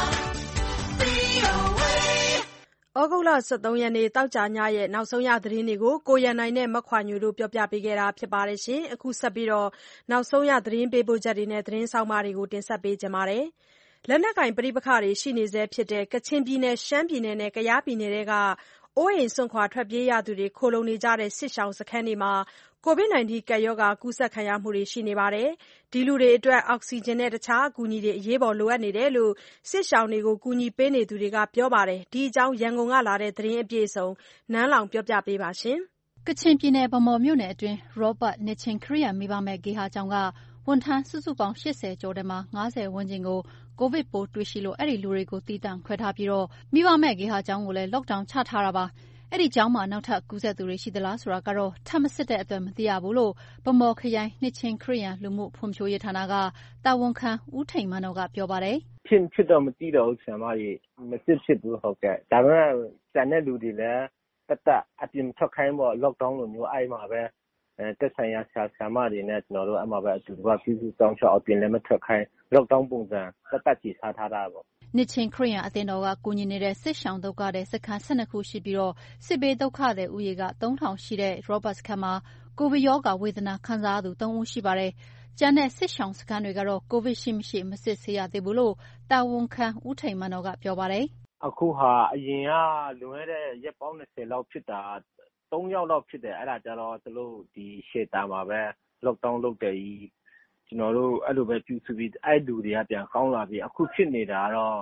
VOA ဩဂုတ်လ23ရက်နေ့တောက်ကြညရဲ့နောက်ဆုံးရသတင်းတွေကိုကိုရန်နိုင်နဲ့မခွာညူတို့ပြောပြပေးခဲ့တာဖြစ်ပါတယ်ရှင်။အခုဆက်ပြီးတော့နောက်ဆုံးရသတင်းပေးပို့ချက်တွေနဲ့သတင်းဆောင်မတွေကိုတင်ဆက်ပေးကြပါမယ်။လက်နက်ကိုင်ပဋိပက္ခတွေရှိနေဆဲဖြစ်တဲ့ကချင်ပြည်နယ်ရှမ်းပြည်နယ်နဲ့ကယားပြည်နယ်တွေကအိုးအိမ်စွန့်ခွာထွက်ပြေးရသူတွေခိုလှုံနေကြတဲ့စစ်ရှောင်စခန်းတွေမှာ COVID-19 ကပ်ရောဂါကူးစက်ခံရမှုတွေရှိနေပါတယ်။ဒီလူတွေအတွက်အောက်ဆီဂျင်နဲ့တခြားအကူအညီတွေအရေးပေါ်လိုအပ်နေတယ်လို့စစ်ရှောင်တွေကိုကူညီပေးနေသူတွေကပြောပါတယ်။ဒီအကြောင်းရန်ကုန်ကလာတဲ့သတင်းအပြည့်အစုံနန်းလောင်ပြောပြပေးပါရှင်။ကချင်ပြည်နယ်ဗန်းမော်မြို့နယ်အတွင်းရောဘတ်နှစ်ချင်းခရစ်ယာန်မိဘမဲ့ဂေဟာကျောင်းကဝန်ထမ်းစုစုပေါင်း80ကျော်ထဲမှာ90ဝန်းကျင်ကိုကိုဗစ်ပိုးတွေ့ရှိလို့အဲ့ဒီလူတွေကိုတီးတန့်ခွဲထားပြီးတော့မိဘမဲ့ဂေဟာကျောင်းကိုလည်း lockdown ချထားတာပါအဲ့ဒီကျောင်းမှာနောက်ထပ်ကူးစက်သူတွေရှိသလားဆိုတာကတော့ထပ်မစစ်တဲ့အတွက်မသိရဘူးလို့ဗန်းမော်ခရိုင်နှစ်ချင်းခရစ်ယာန်လူမှုဖွံ့ဖြိုးရေးဌာနကတာဝန်ခံဦးထိန်မန်းတို့ကပြောပါတယ်ဖြစ်တော့မသိတော့ဘူးဆရာမကြီးမဖြစ်ဘူးဟုတ်ကဲ့ဒါပေမဲ့ကျန်တဲ့လူတွေလည်းတက်အပြင်ထွက်ခိုင်းပေါ့ lockdown လိုမျိုးအဲ့မှာပဲတက်ဆိုင်ရာဆရာမတွေနဲ့ကျွန်တော်တို့အမှပဲအတူတူပြုစုစောင့်ရှောက်အပြင်လည်းမထွက်ခိုင်း lockdown ပုံစံတက်ကြည်စားထားတာပေါ့နှစ်ချင်းခရစ်ယာန်အသင်းတော်ကကူညီနေတဲ့စစ်ရှောင်ဒုက္ခတဲ့စခန်း12ခုရှိပြီးတော့စစ်ဘေးဒုက္ခတဲ့ဥယေက3000ရှိတဲ့ Robert စခန်းမှာကိုဗစ်ရောဂါဝေဒနာခံစားသူ3ဦးရှိပါတယ်။ကျန်တဲ့စစ်ရှောင်စခန်းတွေကတော့ကိုဗစ်ရှိမရှိမစစ်ဆေးရသေးဘူးလို့တာဝန်ခံဦးထိန်မန်းတော်ကပြောပါတယ်အအခုဟာအရင်ကလွန်ခဲ့တဲ့ရက်ပေါင်း20လောက်ဖြစ်တာ3ယောက်လောက်ဖြစ်တယ်အဲ့ဒါကြတော့သူတို့ဒီရှေ့တာမှာပဲ lockdown လုပ်တယ်ကြီးကျွန်တော်တို့အဲ့လိုပဲပြုစုပြီးအဲ့လူတွေကပြန်ကောင်းလာပြီးအခုဖြစ်နေတာတော့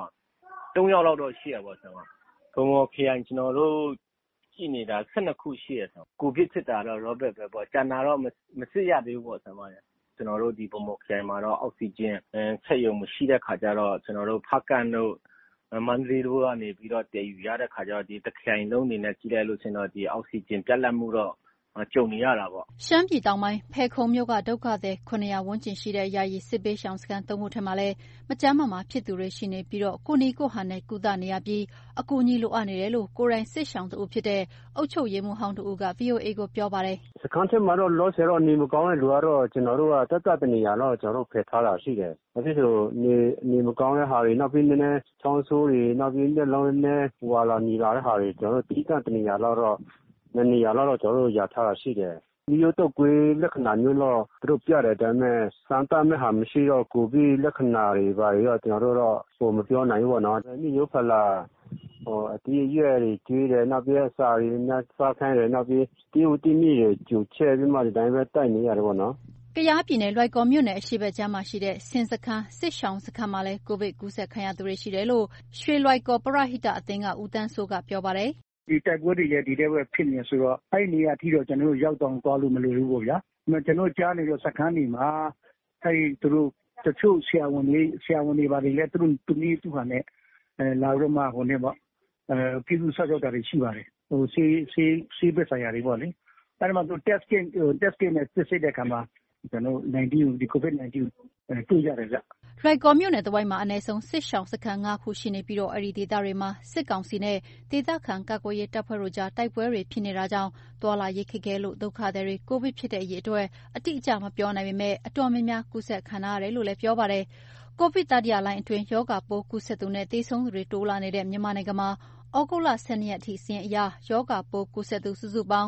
3ယောက်လောက်တော့ရှိရပါတော့ဘုံခရိုင်ကျွန်တော်တို့ရှိနေတာ12ခုရှိရဆိုကိုဗစ်ဖြစ်တာတော့ Robert ပဲပေါ့ကျန်တာတော့မစစ်ရသေးဘူးပေါ့ဆရာမကျွန်တော်တို့ဒီဘုံခရိုင်မှာတော့အောက်ဆီဂျင်ဆက်ရုံမရှိတဲ့ခါကျတော့ကျွန်တော်တို့ဖက်ကန်တို့မန္တလေးတို့ကနေပြီးတော့တည်ယူရတဲ့ခါကျတော့ဒီတစ်ခိုင်လုံးနေနဲ့ကြည့်လိုက်လို့ရှင်တော့ဒီအောက်ဆီဂျင်ပြတ်လတ်မှုတော့ကြုံနေရတာပေါ့ရှမ်းပြည်တောင်ပိုင်းဖယ်ခုံမြို့ကဒုက္ခသည်900ဝန်းကျင်ရှိတဲ့ယာယီစစ်ပေးရှောင်စခန်း3ခုထက်မှလည်းမကျန်းမာဖြစ်သူတွေရှိနေပြီးတော့ကိုနီကိုဟာနဲ့ကုသနေရပြီးအကူအညီလိုအပ်နေတယ်လို့ကိုယ်တိုင်စစ်ရှောင်သူဖြစ်တဲ့အုပ်ချုပ်ရေးမှူးဟောင်းတူက VOA ကိုပြောပါတယ်စခန်းထဲမှာတော့လောဆယ်တော့နေမကောင်းတဲ့လူကတော့ကျွန်တော်တို့ကတနေရာတော့ကျွန်တော်တို့ဖယ်ထားတာရှိတယ်။ဒါဖြစ်လို့နေမကောင်းတဲ့ဟာတွေနောက်ပြီးနည်းနည်းချောင်းဆိုးတွေနောက်ပြီးလက်လုံးနဲ့ဟွာလာနေလာတဲ့ဟာတွေကျွန်တော်တို့တိကျတနေရာတော့နေရာတော့ကျွန်တော်တို့ရထားတာရှိတယ်။ဒီလိုတော့ကိုယ်လက္ခဏာမျိုးတော့သူတို့ပြတယ်ဒါပေမဲ့စမ်းသပ်မဲ့ဟာမရှိတော့ကိုဗစ်လက္ခဏာတွေပါတော့ကျွန်တော်တို့တော့ဟိုမပြောနိုင်ဘူးပေါ့နော်။ဒီမျိုးဖလာအတီးရွက်တွေကျွေးတယ်နောက်ပြီးအစာတွေနဲ့စားခိုင်းတယ်နောက်ပြီးတီးဦးတီးမိတွေကျူချဲပြီးမှဒီတိုင်းပဲတိုက်နေရတယ်ပေါ့နော်ကယားပြည်နယ်လွိုင်ကော်မြို့နယ်အရှေ့ဘက်ခြမ်းမှာရှိတဲ့စင်စခန်းစစ်ရှောင်းစခန်းမှာလည်းကိုဗစ်ကူးစက်ခံရသူတွေရှိတယ်လို့ရွှေလွိုင်ကော်ပရဟိတအသင်းကဦးတန်းစိုးကပြောပါတယ်ဒီတိုက်ပွဲတွေလည်းဒီတဲ့ဘက်ဖြစ်နေဆိုတော့အဲ့နေရာထိတော့ကျွန်တော်တို့ရောက်တော့သွားလို့မလိုဘူးပေါ့ဗျာကျွန်တော်ကြားနေတော့စခန်းတွေမှာအဲ့သူတို့တချို့ဆရာဝန်တွေပါတယ်လေသူတို့သူနည်းသူဟာနဲ့လာတော့မှဟိုနေပေါ့ပြည်သူ့စောင့်တာတွေရှိပါတယ်ဟိုဆေးပစ္စည်းတွေပေါ့လေအဲ့ဒီမှာသူ test kit နဲ့စစ်တဲ့အခါမှာကျွန်တော်19ဒီ COVID-19 တွေ့ရတယ်ဗျလွိုင်ကော်မြို့နယ်တဝိုက်မှာအနည်းဆုံးစစ်ရှောင်းစခန်း9ခုရှိနေပြီးတော့အဲ့ဒီဒေသတွေမှာစစ်ကောင်စီနဲ့ဒေသခံကာကွယ်ရေးတပ်ဖွဲ့တို့ကြားတိုက်ပွဲတွေဖြစ်နေတာကြောင့်တွာလာရိတ်ခခဲ့လို့ဒုက္ခသည်တွေကိုဗစ်ဖြစ်တဲ့အရေးအတွက်အတိအကျမပြောနိုင်ပေမဲ့အတော်များများကူးစက်ခံရတယ်လို့လည်းပြောပါတယ်ကိုဗစ်တတိယလိုင်းအတွင်းယောဂပိုးကူးစက်သူနဲ့သေဆုံးသူတွေတိုးလာနေတဲ့မြန်မာနိုင်ငံမှာဩဂုတ်လ12ရက်အထိစာရင်းအရယောဂပိုးကူးစက်သူစုစုပေါင်း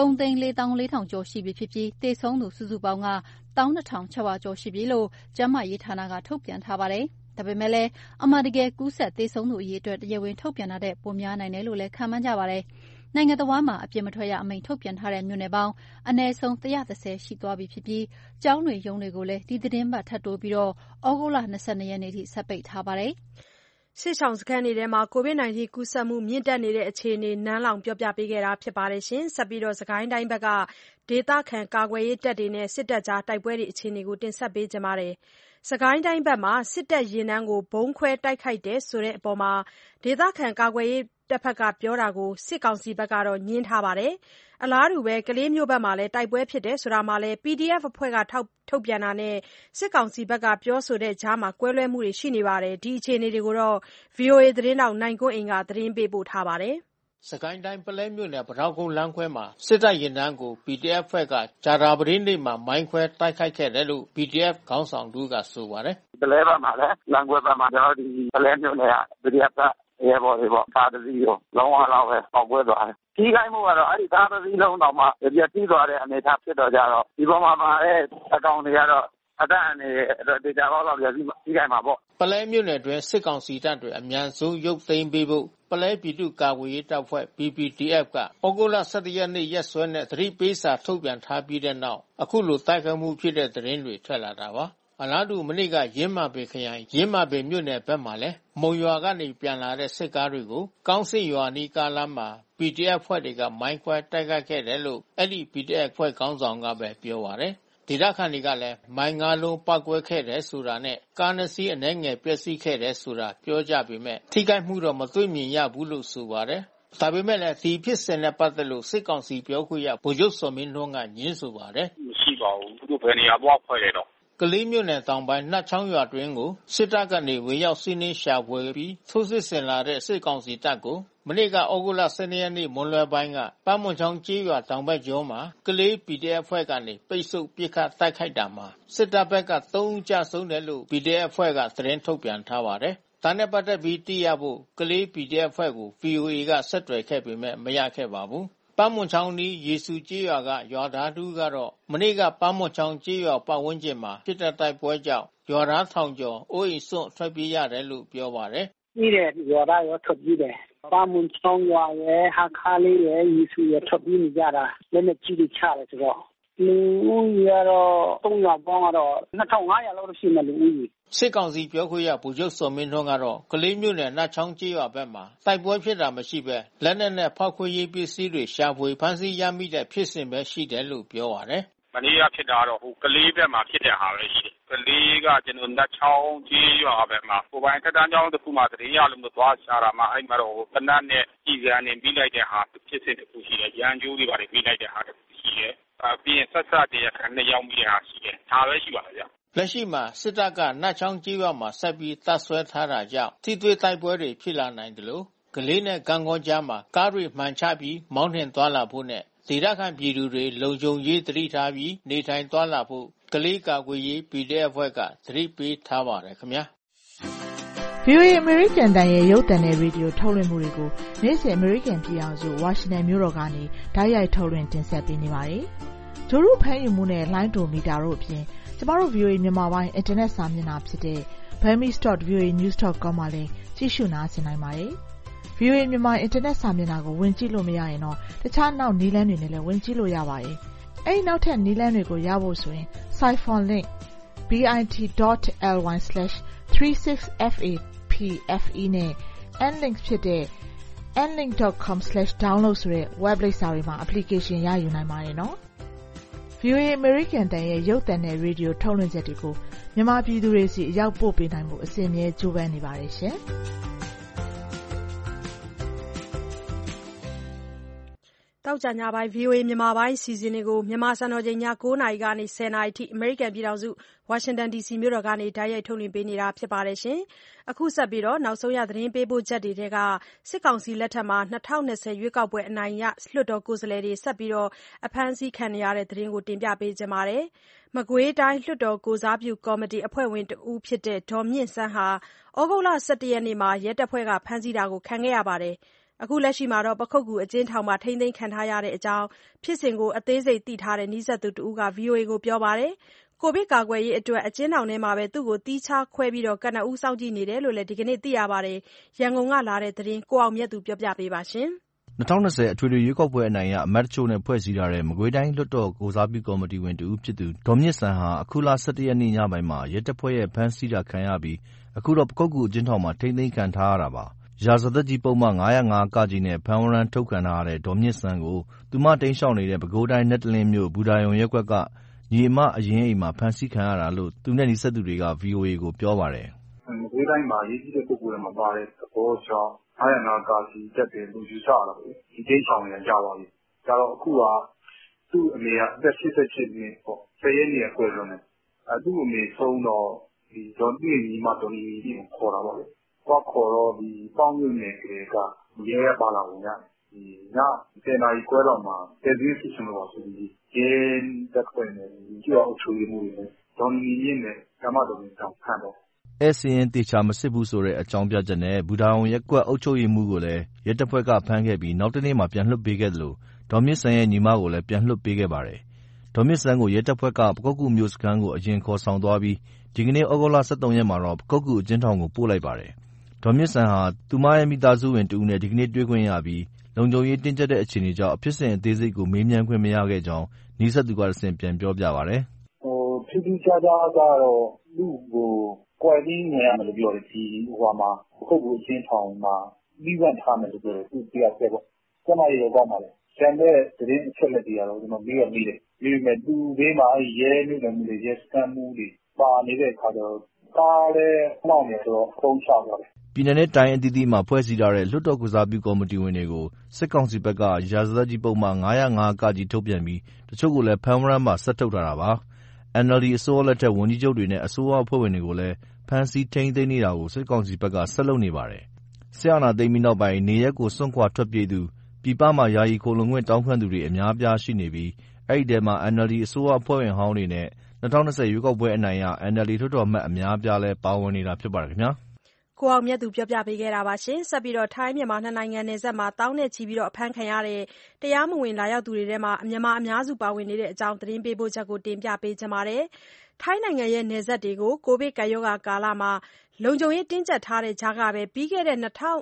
3,440,000 ကျော်ရှိပြီဖြစ်ပြီးသေဆုံးသူစုစုပေါင်းက12,600 ကျော်ရှိပြီလို့ကျန်းမာရေးဌာနကထုတ်ပြန်ထားပါတယ်။ဒါပေမဲ့လည်းအမှန်တကယ်ကူးစက်သေဆုံးသူအရေအတွက်တရားဝင်ထုတ်ပြန်တာတဲ့ပိုများနိုင်တယ်လို့လည်းခန့်မှန်းကြပါတယ်။နိုင်ငံတော်မှာအပြစ်မထွက်ရအမိန့်ထုတ်ပြန်ထားတဲ့မြို့နယ်ပေါင်းအနည်းဆုံး130ရှိသွားပြီဖြစ်ပြီးကျောင်းတွေရုံးတွေကိုလည်းဒီသတင်းပတ်ထပ်တိုးပြီးတော့ဩဂုတ်လ22ရက်နေ့ထိဆက်ပိတ်ထားပါတယ်။စစ်ရှောင်းစခန်းတွေထဲမှာ COVID-19 ကူးစက်မှုမြင့်တက်နေတဲ့အခြေအနေနန်းလောင်ပြောပြပေးခဲ့တာဖြစ်ပါတယ်ရှင်။ဆက်ပြီးတော့စကိုင်းတိုင်းဘက်ကဒေသခံကာကွယ်ရေးတပ်တွေနဲ့စစ်တပ်ကြားတိုက်ပွဲတွေအခြေအနေကိုတင်ဆက်ပေးကြပါမယ်။စကိုင်းတိုင်းဘက်မှာစစ်တပ်ရင်နှန်းကိုဘုံခွဲတိုက်ခိုက်တယ်ဆိုတဲ့အပေါ်မှာဒေသခံကာကွယ်ရေးတပ်ဖက်ကပြောတာကိုစစ်ကောင်စီဘက်ကတော့ညှင်းထားပါတယ်။အလားတူပဲကလေးမျိုးဘက်မှာလည်းတိုက်ပွဲဖြစ်တယ်ဆိုတာမှာလည်း PDF အဖွဲ့ကထုတ်ပြန်တာနဲ့စစ်ကောင်စီဘက်ကပြောဆိုတဲ့ကြားမှာကွဲလွဲမှုတွေရှိနေပါတယ်။ဒီအခြေအနေတွေကိုတော့ VOA သတင်းတောက်နိုင်ကွန်းအိမ်ကသတင်းပေးပို့ထားပါတယ်။စကိုင်းတိုင်းပလဲမြို့နယ်ပထောက်ကုန်းလမ်းခွဲမှာစစ်တပ်ရင်တန်းကို PDF ဖွဲ့ကဂျာတာပရင်းနေ့မှာမိုင်းခွဲတိုက်ခိုက်ခဲ့တယ်လို့ PDF ခေါင်းဆောင်သူကဆိုပါတယ်။ပလဲဘက်မှာလည်းလမ်းခွဲဘက်မှာကျွန်တော်ဒီပလဲမြို့နယ်က PDF ကရဲဘော်တွေပေါ့ကားတစ်စီးကိုလုံးဝတော့ပဲပေါက်ပွဲသွားတယ်။ကြီးကိုင်းမှုကတော့အဲ့ဒီကားတစ်စီးလုံးတော့မှပြည့်သွားတဲ့အနေအထားဖြစ်တော့ကြတော့ဒီပေါ်မှာပါတဲ့အကောင်တွေကတော့အတန်းအနေနဲ့ဒေတာပေါက်တော့ကြီးကိုင်းမှာပေါ့ပလဲမြို့နယ်တွင်စစ်ကောင်စီတပ်တွေအမြန်ဆုံးရုပ်သိမ်းပေးဖို့ပလဲပြည်သူ့ကာကွယ်ရေးတပ်ဖွဲ့ PPDF ကဩဂုတ်လ17ရက်နေ့ရက်စွဲနဲ့သတိပေးစာထုတ်ပြန်ထားပြီးတဲ့နောက်အခုလိုတိုက်ခိုက်မှုဖြစ်တဲ့သတင်းတွေထွက်လာတာပါအလားတူမနေ့ကရင်းမာပင်ခရိုင်ရင်းမာပင်မြို့နယ်ဘက်မှာလည်းမုံရွာကနေပြန်လာတဲ့စစ်ကားတွေကိုကောင်းစစ်ရွာနီးကားလမ်းမှာ PDF ဖွဲ့တွေကမိုင်းခွဲတိုက်ခိုက်ခဲ့တယ်လို့အဲ့ဒီ PDF ဖွဲ့ခေါင်းဆောင်ကပဲပြောပါတယ်ဒေသခံတွေကလည်းမိုင်း၅လုံးပောက်ကွဲခဲ့တယ်ဆိုတာနဲ့ကားနှစ်စီးအနည်းငယ်ပျက်စီးခဲ့တယ်ဆိုတာပြောကြပေမဲ့ထိခိုက်မှုတော့မတွေ့မြင်ရဘူးလို့ဆိုပါတယ်ဒါပေမဲ့လည်းဒီဖြစ်စဉ်နဲ့ပတ်သက်လို့စစ်ကောင်စီပြောခွင့်ရဗိုလ်ချုပ်စောမင်းထွန်းကညင်းဆိုပါတယ်မရှိပါဘူးသူတို့ဘယ်နေရာသွားဖွဲ့တယ်တော့ကလေးမြို့နယ်တောင်ပိုင်းနှတ်ချောင်းရွာတွင်းကိုစစ်တပ်ကနေဝင်ရောက်စီးနင်းရှာဖွေပြီးထိုးစစ်ဆင်လာတဲ့စစ်ကောင်စီတပ်ကိုမနေ့ကဩဂုတ်လ12ရက်နေ့မွန်းလွယ်ပိုင်းကပန်းမွန်ချောင်းကျေးရွာတောင်ဘက်ကျောမှာကလေး PDF ဖွဲ့ကနေပိတ်ဆို့ပစ်ခတ်တိုက်ခိုက်တာမှာစစ်တပ်ဘက်က3ဦးကြဆုံးတယ်လို့ PDF ဖွဲ့ကသတင်းထုတ်ပြန်ထားပါတယ်။ဒါနဲ့ပတ်သက်ပြီးသိရဖို့ကလေး PDF ဖွဲ့ကို VOA ကဆက်သွယ်ခဲ့ပေမဲ့မရခဲ့ပါဘူး။ပန်းမွန်ချောင်းနီးယေစုကျေးရွာကရွာသားတူကတော့မနေ့ကပန်းမွန်ချောင်းကျေးရွာပတ်ဝန်းကျင်မှာဖြစ်တဲ့တိုက်ပွဲကြောင့်ရွာသားထောင်ကျော်အိုးအိမ်စွန့်ထွက်ပြေးရတယ်လို့ပြောပါတယ်။ဒီပြေးတယ်ရွာသားရောထွက်ပြေးတယ်ပါမွန်ချောင်းရွာရဲ့ဟာခါလေးရဲ့ရီစုရထွက်ပြေးနေကြတာလက်နဲ့ကြီးချတယ်ဆိုတော့လူဦးရေတော့300ပေါင်းကတော့2500လောက်ရှိမှလူဦးရေစစ်ကောင်စီပြောခွင့်ရဗိုလ်ချုပ်စောမင်းထွန်းကတော့ကလေးမြို့နယ်နတ်ချောင်းကျေးရွာဘက်မှာတိုက်ပွဲဖြစ်တာမရှိပဲလက်နက်နဲ့ဖောက်ခွဲရေးပစ္စည်းတွေရှာဖွေဖမ်းဆီးရမိတဲ့ဖြစ်စဉ်ပဲရှိတယ်လို့ပြောပါတယ်မနေ့ကဖြစ်တာတော့ဟိုကလေးဘက်မှာဖြစ်တဲ့ဟာပဲရှိတယ်ကလေးကကျွန်တော်နတ်ချောင်းကြီးရွာဘက်မှာကိုပိုင်တက်တန်းကျောင်းတစ်ခုမှတရင်ရလို့မသွားရှာတာမှအဲ့မှာတော့တနတ်နဲ့ကြီးစံနေပြီးလိုက်တဲ့ဟာဖြစ်စဉ်တစ်ခုရှိတယ်ရန်ကျိုးတွေပါပြီးလိုက်တဲ့ဟာတစ်ခုရှိတယ်ပြီးရင်ဆက်တရားခံနဲ့ရောက်မိတဲ့ဟာရှိတယ်ဒါပဲရှိပါဗျာလက်ရှိမှာစစ်တပ်ကနတ်ချောင်းကြီးရွာမှာဆက်ပြီးတပ်ဆွဲထားတာကြောင့်ထိတွေ့တိုက်ပွဲတွေဖြစ်လာနိုင်တယ်လို့ကလေးနဲ့ကံကောကြားမှာကားတွေမှန်ချပြီးမောင်းနှင်သွားလာဖို့နဲ့ဒေသခံပြည်သူတွေလုံခြုံရေးတတိထားပြီးနေထိုင်သွားလာဖို့ကလေးကာကွယ်ရေး PDF အဖွဲ့ကသတိပေးထားပါတယ်ခင်ဗျာ VOA American တန်ရဲ့ရုပ်သံနဲ့ရေဒီယိုထုတ်လွှင့်မှုတွေကိုနေ့စဉ် American ပြည်အောင်စုဝါရှင်တန်မြို့တော်ကနေတိုက်ရိုက်ထုတ်လွှင့်တင်ဆက်ပေးနေပါတယ်။ဂျိုရုဖမ်းယူမှုနဲ့လိုင်းဒိုမီတာတို့အပြင်ကျမတို့ VOA မြန်မာပိုင်းအင်တာနက်စာမျက်နှာဖြစ်တဲ့ burmese.voanews.com မှာလည်းကြည့်ရှုနားဆင်နိုင်ပါတယ်။ VOA မြန်မာအင်တာနက်စာမျက်နှာကိုဝင်ကြည့်လို့မရရင်တော့တခြားနောက်နည်းလမ်းတွေနဲ့လည်းဝင်ကြည့်လို့ရပါတယ်။အဲဒီနောက်ထပ်နည်းလမ်းတွေကိုရဖို့ဆိုရင် Siphon link bit.ly/36FAPFE နဲ့ nlink ဖြစ်တဲ့ nlink.com/download ဆိုတဲ့ web လိပ်စာတွေမှာ application ရယူနိုင်ပါတယ်နော်။ VOA American တန်ရဲ့ရုပ်သံနဲ့ရေဒီယိုထုတ်လွှင့်ချက်တွေကိုမြန်မာပြည်သူတွေစီအရောက်ပို့ပေးနိုင်မှုအစဉ်အမြဲကြိုးပမ်းနေပါတယ်ရှင်။တောက်ကြညပိုင်း VOA မြန်မာပိုင်းစီစဉ်တွေကိုမြန်မာစံတော်ချိန်ည9:00နာရီကနေ10:00နာရီထိအမေရိကန်ပြည်ထောင်စုဝါရှင်တန် DC မြို့တော်ကနေတိုက်ရိုက်ထုတ်လွှင့်ပေးနေတာဖြစ်ပါတယ်ရှင်။အခုဆက်ပြီးနောက်ဆုံးရသတင်းပေးပို့ချက်တွေကစစ်ကောင်စီလက်ထက်မှာ2020ရွေးကောက်ပွဲအနိုင်ရလွှတ်တော်ကိုယ်စားလှယ်တွေဆက်ပြီးအဖမ်းဆီးခံနေရတဲ့သတင်းကိုတင်ပြပေးကြပါမယ်။မကွေးတိုင်းလွှတ်တော်ကိုစားပြုကော်မတီအဖွဲ့ဝင်တဦးဖြစ်တဲ့ဒေါ်မြင့်စန်းဟာဩဂုတ်လ17ရက်နေ့မှာရဲတပ်ဖွဲ့ကဖမ်းဆီးတာကိုခံခဲ့ရပါတယ်။အခုလက်ရှိမှာပခုက္ကူအကျဉ်းထောင်မှာထိန်းသိမ်းခံထားရတဲ့အကြောင်းဖြစ်စဉ်ကိုအသေးစိတ်သိထားတဲ့နီးစပ်သူတဦးက VOA ကိုပြောပါတယ်။ကိုဗစ်ကာကွယ်ရေးအတွက်အကျဉ်းထောင်ထဲမှာပဲသူ့ကိုသီးခြားခွဲပြီးကနဦးစောင့်ကြည့်နေတယ်လို့လည်းဒီကနေ့သိရပါတယ်။ရန်ကုန်ကလာတဲ့သတင်းကိုအောင်မြတ်သူပြောပြပေးပါရှင်။2020အထွေထွေရွေးကောက်ပွဲအနိုင်ရအမတ်တချို့နဲ့ဖွဲ့စည်းထားတဲ့မကွေးတိုင်းလွှတ်တော်ကိုစားပြုကော်မတီဝင်တဦးဖြစ်သူဒေါ်မြင့်စန်းဟာအခုလ17ရက်နေ့ညပိုင်းမှာရဲတပ်ဖွဲ့ရဲ့ဖမ်းဆီးတာခံရပြီးအခုတော့ပခုက္ကူအကျဉ်းထောင်မှာထိန်းသိမ်းခံထားရတာပါ။ရာဇသတ်ကြီးပုဒ်မ905ကကြီးနဲ့ဖမ်းဝရမ်းထုတ်ခံထားရတဲ့ဒေါ်မြင့်စန်းကိုသူမတိမ်းရှောင်နေတဲ့ပဲခူးတိုင်းနတ်တလင်းမြို့ဘူတာရုံရက်ကွက်ကညီအမအရင်အိမ်မှာဖမ်းဆီးခံရတာလို့သူနဲ့နီးစပ်သူတွေက VOA ကိုပြောပါတယ်။မကွေးတိုင်းမှာရေးကြီးတဲ့ပုဂ္ဂိုလ်တွေမှာပါတဲ့သဘောကြောင့်905ကကြီးတက်တယ်လို့ယူဆရတာပေါ့။ဒီတိမ်းရှောင်နေကြပါပြီ။ဒါတော့အခုကသူ့အမေကအသက်88နှစ်ပေါ့10ရက်နေ့အကွယ်လွန်တယ်။သူ့အမေဆုံးတော့ဒီဒေါ်မြင့်ညီမတော်ညီကိုခေါ်တာပေါ့လေ။ခေါ်တော့ဒီပေါင်းမြို့နယ်ကလေးကရဲပါလာဝင်ရတယ်။ဒီည10နာရီခွဲလောက်မှာတဲသွင်းစစ်စင်လို့ဆိုပြီးရဲတပ်ဖွဲ့နဲ့ကြောက်အုပ်ချုပ်မှုတွေနဲ့ဒေါ်ညီမြင့်နဲ့ဓမ္မတော်ကြီးတောင်ခံတော့စင်းတေချာမစစ်ဘူးဆိုတဲ့အကြောင်းပြချက်နဲ့ဘူတာရုံရက်ကွက်အုပ်ချုပ်ရေးမှုကိုလည်းရဲတပ်ဖွဲ့ကဖမ်းခဲ့ပြီးနောက်တနေ့မှာပြန်လွှတ်ပေးခဲ့တယ်လို့ဒေါ်မြင့်စန်းရဲ့ညီမကိုလည်းပြန်လွှတ်ပေးခဲ့ပါတယ်။ဒေါ်မြင့်စန်းကိုရဲတပ်ဖွဲ့ကပခုက္ကူမြို့စခန်းကိုအရင်ခေါ်ဆောင်သွားပြီးဒီကနေ့ဩဂုတ်လ23ရက်မှာတော့ပခုက္ကူအကျဉ်းထောင်ကိုပို့လိုက်ပါတယ်။ဒေါ်မြင့်စန်းဟာသူမရဲ့မိသားစုဝင်တဦးနဲ့ဒီကနေ့တွေ့ခွင့်ရပြီးလုံခြုံရေးတင်းကျပ်တဲ့အခြေအနေကြောင့်အဖြစ်စဉ်အသေးစိတ်ကိုမေးမြန်းခွင့်မရခဲ့ကြောင်းနီးစပ်သူကတဆင့်ပြန်ပြောပြပါတယ်။ထူးထူးခြားခြားကတော့သူ့ကိုကွယ်ပြီးနေရမယ်လို့ပြောတယ်ဒီမှာပခုက္ကူအကျဉ်းထောင်မှာပြီးဝတ်ထားမယ်လို့ပြောတယ်သူတရားဆက်ပေါ့။ကျမရေတော့မှလည်းကျန်တဲ့သတင်းအချက်လက်တွေကတော့ကျွန်တော်ပြီးတော့ပြီးတယ်။ပြီးမဲ့သူဘေးမှာရဲမြို့နယ်မှုတွေရဲစခန်းမှုတွေပါနေတဲ့အခါကျတော့ကားလည်းမှောက်နေဆိုတော့ဖုံးချသွားတယ်ပြည်내နဲ့တိုင်းအသီးသီးမှာဖွဲ့စည်းထားတဲ့လွှတ်တော်ကိုစားပြုကော်မတီဝင်တွေကိုစစ်ကောင်စီဘက်ကရာဇသတ်ကြီးပုဒ်မ905ကကြီးထုတ်ပြန်ပြီးတချို့ကိုလည်းဖမ်းဝရမ်းမှာဆက်ထုတ်ထားတာပါ။ NLD အစိုးရလက်ထက်ဝန်ကြီးချုပ်တွေနဲ့အစိုးရအဖွဲ့ဝင်တွေကိုလည်းဖမ်းဆီးထိန်းသိမ်းနေတာကိုစစ်ကောင်စီဘက်ကဆက်လုပ်နေပါတယ်။စစ်အာဏာသိမ်းပြီးနောက်ပိုင်းနေရပ်ကိုစွန့်ခွာထွက်ပြေးသူပြည်ပမှာယာယီခိုလှုံခွင့်တောင်းခံသူတွေအများအပြားရှိနေပြီးအဲ့ဒီထဲမှာ NLD အစိုးရအဖွဲ့ဝင်ဟောင်းတွေနဲ့2020ရွေးကောက်ပွဲအနိုင်ရ NLD လွှတ်တော်အမတ်အများအပြားလည်းပါဝင်နေတာဖြစ်ပါတယ်ခင်ဗျာ။ကိုအောင်မြတ်သူပြောပြပေးခဲ့တာပါရှင်ဆက်ပြီးထိုင်းမြန်မာနှစ်နိုင်ငံနယ်စပ်မှာတောင်းနဲ့ချီပြီးအဖမ်းခံရတဲ့တရားမဝင်လာရောက်သူတွေထဲမှာမြန်မာအများစုပါဝင်နေတဲ့အကြောင်းသတင်းပေးပို့ချက်ကိုတင်ပြပေးချင်ပါတယ်ထိုင်းနိုင်ငံရဲ့နယ်စပ်တွေကိုကိုဗစ်ကပ်ရောဂါကာလမှာလုံခြုံရေးတင်းကျပ်ထားတဲ့ကြားကပဲပြီးခဲ့တဲ့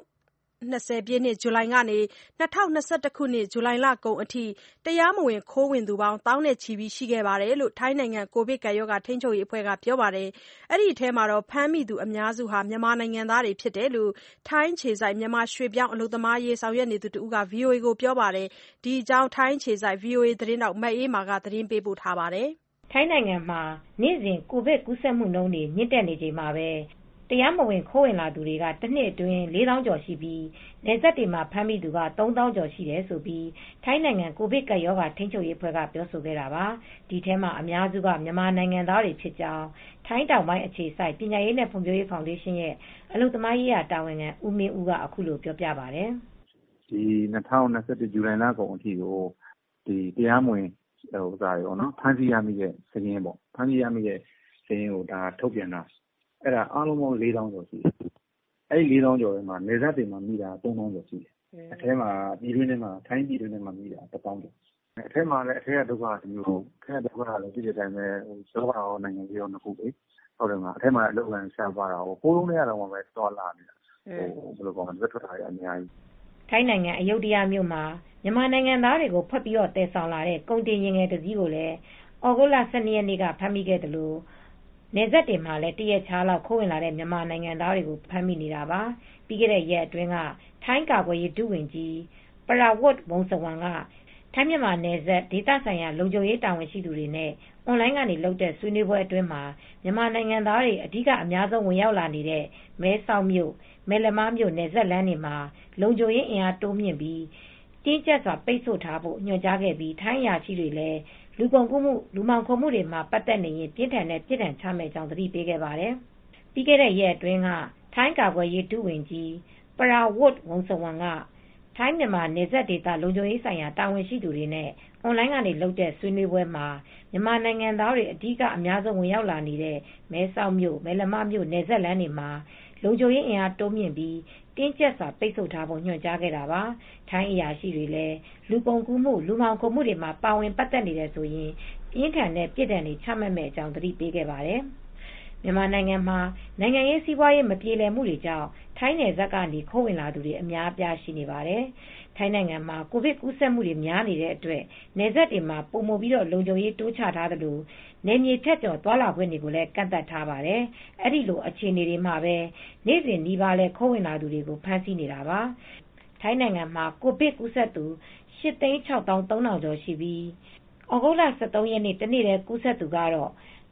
2020 ပြည့်နှစ်ဇူလိုင်ကနေ2021 ခုနှစ်ဇူလိုင်လကုန်အထိတရားမဝင်ခိုးဝင်သူပေါင်းသောင်းနဲ့ချီရှိခဲ့တယ်လို့ထိုင်းနိုင်ငံကိုဗစ်ကပ်ရောဂါထိန်းချုပ်ရေးအဖွဲ့ကပြောပါတယ်။အဲဒီထဲမှာဖမ်းမိသူအများစုဟာမြန်မာနိုင်ငံသားတွေဖြစ်တယ်လို့ထိုင်းအခြေစိုက်မြန်မာရွှေ့ပြောင်းအလုပ်သမားရေးဆောင်ရွက်နေသူတဦးက VOA ကိုပြောပါတယ်။ဒီအကြောင်းထိုင်းအခြေစိုက် VOA သတင်းထောက်မအေးအေးမာကသတင်းပေးပို့ထားပါတယ်။ထိုင်းနိုင်ငံမှာနေ့စဉ်ကိုဗစ်ကူးစက်မှုနှုန်းတွေမြင့်တက်နေချိန်မှာပဲတရားမဝင်ခိုးဝင်လာသူတွေကတစ်နှစ်အတွင်း 4,000 ကျော်ရှိပြီးနယ်စပ်တွေမှာဖမ်းမိသူက 3,000 ကျော်ရှိတယ်လို့ထိုင်းနိုင်ငံကိုဗစ်ကပ်ရောဂါထိန်းချုပ်ရေးအဖွဲ့ကပြောဆိုခဲ့တာပါ။ဒီထဲမှာအများစုကမြန်မာနိုင်ငံသားတွေဖြစ်ကြောင်းထိုင်းတောင်ပိုင်းအခြေစိုက်ပညာရေးနဲ့ဖွံ့ဖြိုးရေးဖောင်ဒေးရှင်းရဲ့အလုပ်သမားရေးရာတာဝန်ခံဦးမင်းဦးကအခုလိုပြောပြပါတယ်။ဒီ2021ဇူလိုင်လကုန်အထိကိုဒီတရားမဝင်ဖမ်းဆီးရမိတဲ့စာရင်းပေါ့ဖမ်းဆီးရမိတဲ့စာရင်းကိုဒါထုတ်ပြန်တာအဲ့ဒါအားလုံးပေါင်း 4,000 ကျော်ရှိတယ်။အဲ့ဒီ 4,000 ကျော်ထဲမှာနယ်စပ်တွေမှာမိတာ 3,000 ကျော်ရှိတယ်။အထဲမှာပြည်တွင်းထဲမှာထိုင်းပြည်တွင်းထဲမှာမိတာ 1,000 ကျော်။အထဲမှာလည်းအထဲကဒုက္ခကတစ်မျိုးအထဲကဒုက္ခကလည်းဒီတိုင်းပဲရောဂါရောနိုင်ငံကြီးရောနှစ်ခုပဲဟုတ်တယ်မလားအထဲမှာအလုပ်ကန်ရှားပါတာကိုလုံးထဲကတော့ပဲသွားလာနေတာဘယ်လိုကောင်းလဲထွက်တာရအများကြီးထိုင်းနိုင်ငံအယုဒ္ဓယမြို့မှာမြန်မာနိုင်ငံသားတွေကိုဖတ်ပြီးတော့တည်ဆောင်လာတဲ့ကုန်တင်ရင်ငယ်တစ်စီးကိုလည်းဩဂုတ်လ 12 ရက်နေ့ကဖမ်းမိခဲ့တယ်လို့နယ်စပ်တွေမှာလည်းတရက်ခြားလောက်ခိုးဝင်လာတဲ့မြန်မာနိုင်ငံသားတွေကိုဖမ်းမိနေတာပါပြီးခဲ့တဲ့ရက်အတွင်းကထိုင်းကာကွယ်ရေးဒုဝန်ကြီးပရာဝတ်ဝုံစဝမ်ကထိုင်းမြန်မာနယ်စပ်ဒေသဆိုင်ရာလုံခြုံရေးတာဝန်ရှိသူတွေနဲ့အွန်လိုင်းကနေလုပ်တဲ့ဆွေးနွေးပွဲအတွင်းမှာမြန်မာနိုင်ငံသားတွေအဓိကအများဆုံးဝင်ရောက်လာနေတဲ့မဲဆောက်မြို့မဲလမမြို့နယ်စပ်လမ်းတွေမှာလုံခြုံရေးအင်အားတိုးမြင့်ပြီးတင်းကျပ်စွာပိတ်ဆို့ထားဖို့ညွှန်ကြားခဲ့ပြီးထိုင်းရာရှိတွေလည်းလူကုန်ကူးမှုလူမှောင်ခိုမှုတွေမှာပတ်သက်နေရင်ပြင်းထန်တဲ့ပြစ်ဒဏ်ချမယ်ကြောင်းသတိပေးခဲ့ပါတယ်။ပြီးခဲ့တဲ့ရက်အတွင်းကထိုင်းကာကွယ်ရေးဒုဝန်ကြီးပရာဝတ်ဝုံစဝမ်ကထိုင်းမြန်မာနယ်စပ်ဒေသလုံခြုံရေးဆိုင်ရာတာဝန်ရှိသူတွေနဲ့အွန်လိုင်းကနေလုပ်တဲ့ဆွေးနွေးပွဲမှာမြန်မာနိုင်ငံသားတွေအဓိကအများဆုံးဝင်ရောက်လာနေတဲ့မဲဆောက်မြို့မဲလမမြို့နယ်စပ်လမ်းတွေမှာလုံခြုံရေးအင်အားတိုးမြင့်ပြီးတင်းကျပ်စွာပိတ်ဆို့ထားဖို့ညွှန်ကြားခဲ့တာပါ။ထိုင်းအရာရှိတွေလည်းလူကုန်ကူးမှုလူမှောင်ခိုမှုတွေမှာပါဝင်ပတ်သက်နေတယ်ဆိုရင်ပြင်းထန်တဲ့ပြစ်ဒဏ်တွေချမှတ်မယ့်အကြောင်းသတိပေးခဲ့ပါတယ်။မြန်မာနိုင်ငံမှာနိုင်ငံရေးစီးပွားရေးမပြေလည်မှုတွေကြောင့်ထိုင်းနယ်စပ်ကနေခိုးဝင်လာသူတွေအများအပြားရှိနေပါတယ်။ထိုင်းနိုင်ငံမှာကိုဗစ်ကူးစက်မှုတွေများနေတဲ့အတွက်နယ်စပ်တွေမှာပုံမပြီးတော့လုံခြုံရေးတိုးချထားသလိုနယ်မြေဖြတ်ကျော်သွားလာခွင့်တွေကိုလည်းကန့်သတ်ထားပါတယ်။အဲဒီလိုအခြေအနေတွေမှာပဲနေ့စဉ်နှီးပါးလဲခိုးဝင်လာသူတွေကိုဖမ်းဆီးနေတာပါ။ထိုင်းနိုင်ငံမှာကိုဗစ်ကူးစက်သူ 8,630,000 ကျော်ရှိပြီးဩဂုတ်လ 13 ရက်နေ့တနေ့တည်းကူးစက်သူကတော့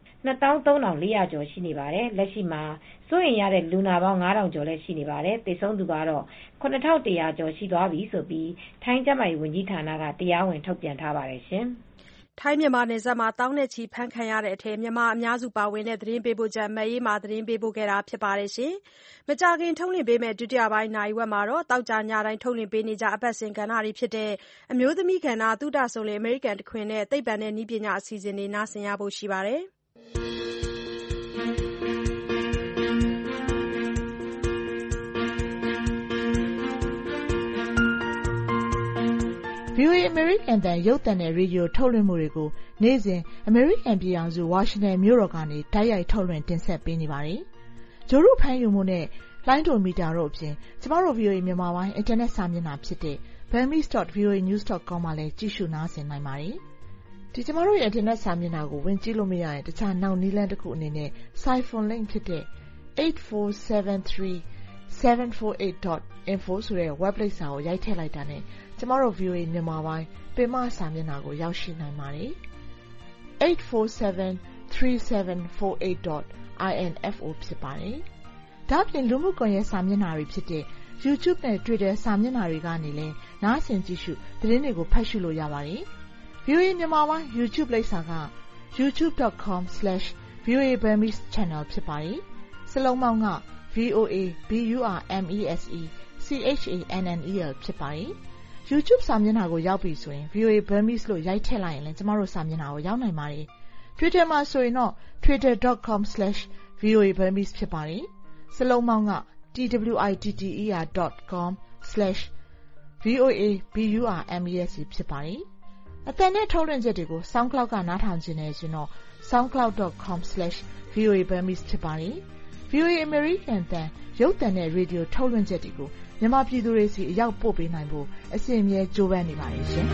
23,400 ကျော်ရှိနေပါတယ်။လက်ရှိမှာစိုးရိမ်ရတဲ့လူနာပေါင်း 5,000 ကျော်လည်းရှိနေပါတယ်။သေဆုံးသူကတော့ 7,100 ကျော်ရှိသွားပြီလို့ထိုင်းကျန်းမာရေးဝန်ကြီးဌာနကတရားဝင်ထုတ်ပြန်ထားပါတယ်ရှင်။ထိုင်းမြန်မာနယ်စပ်မှာသောင်းနဲ့ချီဖမ်းခံရတဲ့အထဲမြန်မာအများစုပါဝင်တဲ့သတင်းပေးပို့ချက်မအေးမာသတင်းပေးပို့ခဲ့တာဖြစ်ပါတယ်။မကြာခင်ထုတ်လွှင့်ပေးမယ့်ဒုတိယပိုင်းနာရီဝက်မှာတော့တောက်ကြညတိုင်းထုတ်လွှင့်ပေးနေကြအပတ်စဉ်ကဏ္ဍတွေဖြစ်တဲ့အမျိုးသမီးကဏ္ဍသုဒဆုံလင်အမေရိကန်တခွင်နဲ့သိပ္ပံနဲ့နည်းပညာအစီအစဉ်တွေနားဆင်ရဖို့ရှိပါတယ်။ VOA အမေရိကန်တန်ရုပ်သံနဲ့ရေဒီယိုထုတ်လွှင့်မှုတွေကိုနေ့စဉ်အမေရိကန်ပြည်ထောင်စုဝါရှင်တန်မြို့တော်ကနေတိုက်ရိုက်ထုတ်လွှင့်တင်ဆက်ပေးနေပါတယ်။ဂျိုရုဖမ်းယူမှုနဲ့လိုင်းဒိုမီတာတို့အပြင်ကျမတို့ VOA မြန်မာပိုင်းအင်တာနက်စာမျက်နှာဖြစ်တဲ့ burmese.voanews.com မှာလည်းကြည့်ရှုနားဆင်နိုင်ပါတယ်။ဒီကျမတို့ရဲ့အင်တာနက်စာမျက်နှာကိုဝင်ကြည့်လို့မရရင်တခြားနောက်နည်းလမ်းတစ်ခုအနေနဲ့ Siphon link ဖြစ်တဲ့ 8473748.info ဆိုတဲ့ web လိပ်စာကိုရိုက်ထည့်လိုက်တာနဲ့ကျမတို့ VOA မြန်မာပိုင်းပင်မစာမျက်နှာကိုရောက်ရှိနိုင်ပါတယ်။ 8473748.info ဖြစ်ပါတယ်။ဒါ့အပြင်လူမှုကွန်ရက်စာမျက်နှာတွေဖြစ်တဲ့ YouTube နဲ့ Twitter စာမျက်နှာတွေကနေလည်းနားဆင်ကြည့်ရှုသတင်းတွေကိုဖတ်ရှုလို့ရပါတယ်။ VOA မြန်မာပိုင်း YouTube လိပ်စာက youtube.com/VOA Burmese Channel ဖြစ်ပါတယ်။စလုံးပေါင်းက VOA BURMESE CHANNEL ဖြစ်ပါတယ်။ YouTube စာမျက်နှာကိုရောက်ပြီဆိုရင် VOA Burmese လို့ရိုက်ထည့်လိုက်ရင်လည်းကျမတို့စာမျက်နှာကိုရောက်နိုင်ပါတယ်။ Twitter မှာဆိုရင်တော့ twitter.com/VOA Burmese ဖြစ်ပါတယ်။စလုံးပေါင်းက twitter.com/VOA BURMESE ဖြစ်ပါတယ်။အသံနဲ့ထုတ်လွှင့်ချက်တွေကို SoundCloud ကနားထောင်ခြင်းနဲ့ဆိုရင်တော့ soundcloud.com/voaburmese ဖြစ်ပါတယ်။ VOA အမေရိကန်အသံရုပ်သံနဲ့ရေဒီယိုထုတ်လွှင့်ချက်တွေကိုမြန်မာပြည်သူတွေစီအရောက်ပို့ပေးနိုင်ဖို့အစဉ်အမြဲကြိုးပမ်းနေပါတယ်ရှင်။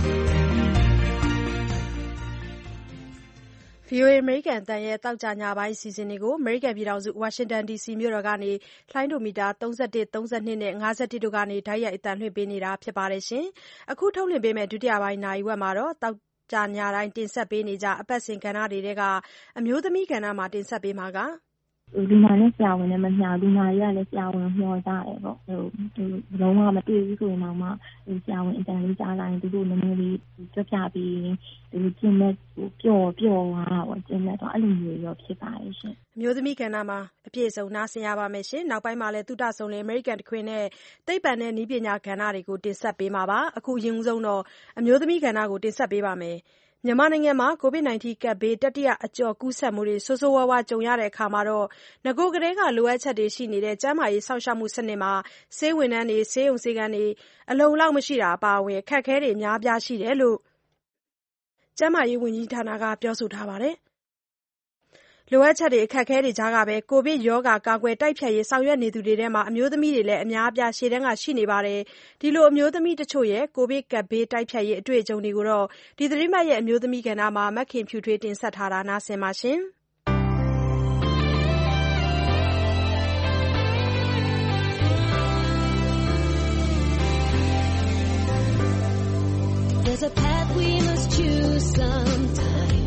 VOA အမေရိကန်အသံရဲ့သောကြာညပိုင်းအစီအစဉ်တွေကိုအမေရိကန်ပြည်ထောင်စုဝါရှင်တန် DC မြို့တော်ကနေလှိုင်းဒိုမီတာ31 32နဲ့51တို့ကနေတိုက်ရိုက်အသံလွှင့်ပေးနေတာဖြစ်ပါတယ်။အခုထုတ်လွှင့်ပေးမယ့်ဒုတိယပိုင်းနာရီဝက်မှာတော့သောကြာညတိုင်းတင်ဆက်ပေးနေကြအပတ်စဉ်ကဏ္ဍတွေထဲကအမျိုးသမီးကဏ္ဍမှာတင်ဆက်ပေးမှာကလူနာနဲ့ဆရာဝန်နဲ့မမျှလူနာတွေကလည်းဆရာဝန်မျှော်ကြတယ်ပေါ့လုံးဝမတွေ့ဘူးဆိုရင်တော့မှဆရာဝန်အတန်လေးကြားလိုက်သူတို့နည်းနည်းလေးကြွပြပြီးကျင်းမဲ့ပျော်သွားပေါ့ကျင်းမဲ့တော့အဲ့လိုမျိုးရောဖြစ်ပါရဲ့ရှင်အမျိုးသမီးကဏ္ဍမှာအပြည့်စုံနားဆင်ရပါမယ်ရှင်နောက်ပိုင်းမှာလည်းသုတဆုံလေအမေရိကန်တခွင်နဲ့သိပ္ပံနဲ့နည်းပညာကဏ္ဍတွေကိုတင်ဆက်ပေးမှာပါအခုအရင်ဆုံးတော့အမျိုးသမီးကဏ္ဍကိုတင်ဆက်ပေးပါမယ်မြန်မာနိုင်ငံမှာ COVID-19 ကပ်ဘေးတတိယအကျော့ကူးစက်မှုတွေဆိုးဆိုးဝါးဝါးကြုံရတဲ့အခါမှာနဂိုကတည်းကလိုအပ်ချက်တွေရှိနေတဲ့ကျန်းမာရေးစောင့်ရှောက်မှုစနစ်မှာဆေးဝန်ထမ်းတွေဆေးရုံဆေးခန်းတွေအလုံအလောက်မရှိတာအပါအဝင်အခက်အခဲတွေအများအပြားရှိတယ်လို့ကျန်းမာရေးဝန်ကြီးဌာနကပြောဆိုထားပါတယ်လိုအပ်ချက်တွေအခက်အခဲတွေကြားကပဲကိုဗစ်ရောဂါကာကွယ်တိုက်ဖျက်ရေးဆောင်ရွက်နေသူတွေထဲမှာအမျိုးသမီးတွေလည်းအများအပြားရှေ့တန်းကရှိနေပါတယ်ဒီလိုအမျိုးသမီးတချို့ရဲ့ကိုဗစ်ကပ်ဘေးတိုက်ဖျက်ရေးအတွေ့အကြုံတွေကိုတော့ဒီသတင်းပတ်ရဲ့အမျိုးသမီးကဏ္ဍမှာမခင်ဖြူထွေးတင်ဆက်ထားတာနားဆင်ပါရှင် There's a path we must choose sometime